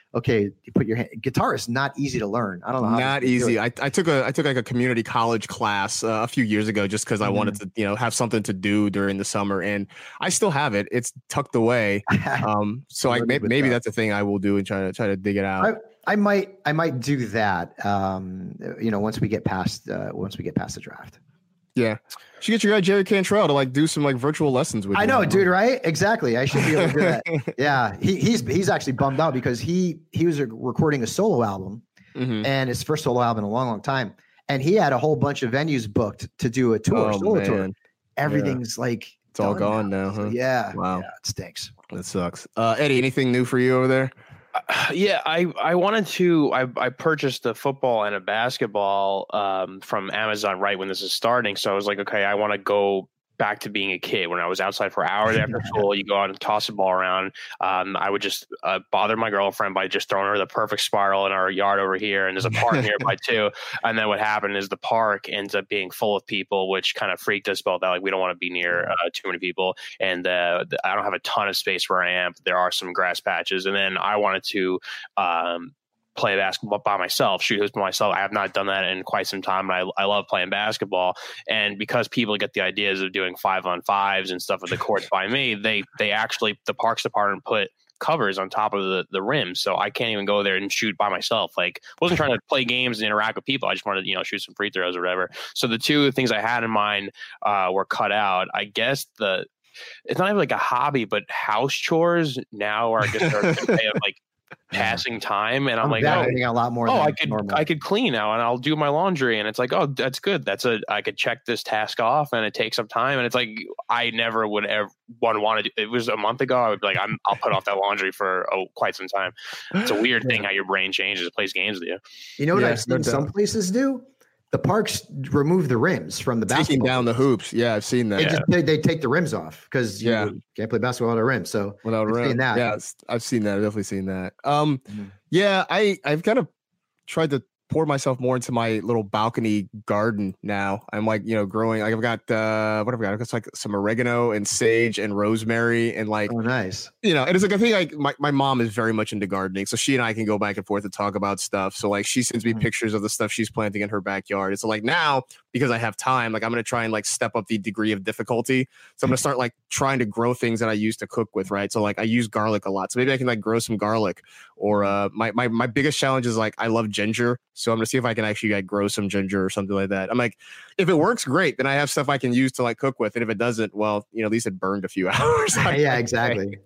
okay, you put your hand. Guitar is not easy to learn. I don't know. How not easy. I, I took a I took like a community college class uh, a few years ago just because mm-hmm. I wanted to you know have something to do during the summer, and I still have it. It's tucked away. Um, so I maybe, maybe that. that's a thing I will do and try to try to dig it out. I, I might I might do that. Um, you know, once we get past uh, once we get past the draft. Yeah, you should get your guy Jerry Cantrell to like do some like virtual lessons with you. I know, dude. Right? Exactly. I should be able to do that. Yeah, he, he's he's actually bummed out because he he was recording a solo album, mm-hmm. and his first solo album in a long, long time, and he had a whole bunch of venues booked to do a tour, oh, solo man. tour. Everything's yeah. like it's all gone now, now huh? So, yeah. Wow. Yeah, it stinks. That sucks. Uh, Eddie, anything new for you over there? Uh, yeah, I, I wanted to, I, I purchased a football and a basketball um, from Amazon right when this is starting. So I was like, okay, I want to go back to being a kid when I was outside for hours after school. You go out and toss a ball around. Um, I would just uh, bother my girlfriend by just throwing her the perfect spiral in our yard over here. And there's a park nearby too. And then what happened is the park ends up being full of people, which kind of freaked us both out. Like we don't want to be near uh, too many people. And uh, I don't have a ton of space where I am. But there are some grass patches. And then I wanted to, um, play basketball by myself, shoot hoops by myself. I have not done that in quite some time. And I, I love playing basketball. And because people get the ideas of doing five on fives and stuff at the courts by me, they, they actually, the Parks Department put covers on top of the, the rim. So I can't even go there and shoot by myself. Like I wasn't trying to play games and interact with people. I just wanted to, you know, shoot some free throws or whatever. So the two things I had in mind uh, were cut out. I guess the, it's not even like a hobby, but house chores now are just are like passing time, and I'm, I'm like, oh, a lot more. Oh, than I could, normal. I could clean now, and I'll do my laundry, and it's like, oh, that's good. That's a, I could check this task off, and it takes up time, and it's like, I never would ever one want to. It was a month ago. I would be like, I'm, I'll put off that laundry for oh, quite some time. It's a weird thing how your brain changes. It plays games with you. You know what yeah, I've seen no some places do? The parks remove the rims from the basketball. Taking down the hoops. Yeah, I've seen that. They, yeah. just, they, they take the rims off because you yeah. can't play basketball without a rim. So without a rim. That. Yeah, I've seen that. I've definitely seen that. Um, mm-hmm. Yeah, I, I've kind of tried to pour myself more into my little balcony garden now. I'm like, you know, growing. Like I've got uh, what have I got? I've got like some oregano and sage and rosemary and like, oh, nice. You know, and it's like I think like my, my mom is very much into gardening, so she and I can go back and forth and talk about stuff. So like she sends me mm-hmm. pictures of the stuff she's planting in her backyard. It's like now because I have time, like I'm gonna try and like step up the degree of difficulty. So I'm gonna start like trying to grow things that I used to cook with, right? So like I use garlic a lot, so maybe I can like grow some garlic. Or uh, my my my biggest challenge is like I love ginger, so I'm gonna see if I can actually like grow some ginger or something like that. I'm like, if it works, great. Then I have stuff I can use to like cook with, and if it doesn't, well, you know, at least it burned a few hours. Yeah, exactly.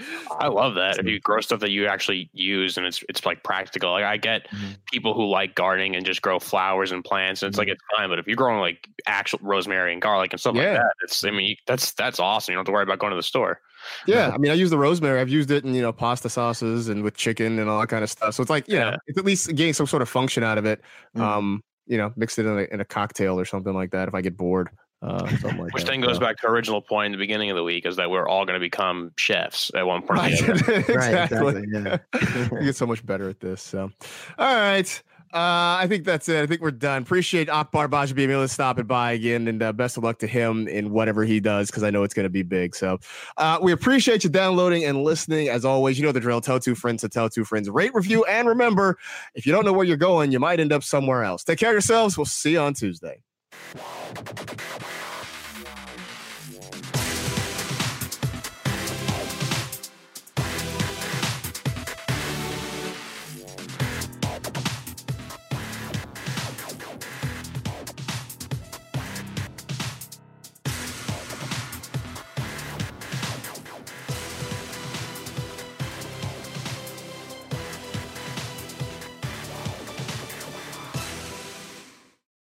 I love that. If you grow stuff that you actually use and it's it's like practical. Like I get mm-hmm. people who like gardening and just grow flowers and plants, and it's mm-hmm. like it's fine. But if you're growing like actual rosemary and garlic and stuff yeah. like that, it's I mean that's that's awesome. You don't have to worry about going to the store. Yeah, I mean, I use the rosemary. I've used it in, you know, pasta sauces and with chicken and all that kind of stuff. So it's like, you yeah. know, it's at least getting some sort of function out of it. Mm. Um, you know, mix it in a, in a cocktail or something like that if I get bored. Uh, something like Which that. then goes so. back to original point in the beginning of the week is that we're all going to become chefs at one point. Right. exactly. Right, exactly. Yeah. We get so much better at this. So, all right. Uh, I think that's it. I think we're done. Appreciate Akbar Baja being able to stop it by again, and uh, best of luck to him in whatever he does, because I know it's going to be big. So uh, we appreciate you downloading and listening. As always, you know the drill. Tell two friends to tell two friends. Rate, review, and remember, if you don't know where you're going, you might end up somewhere else. Take care of yourselves. We'll see you on Tuesday.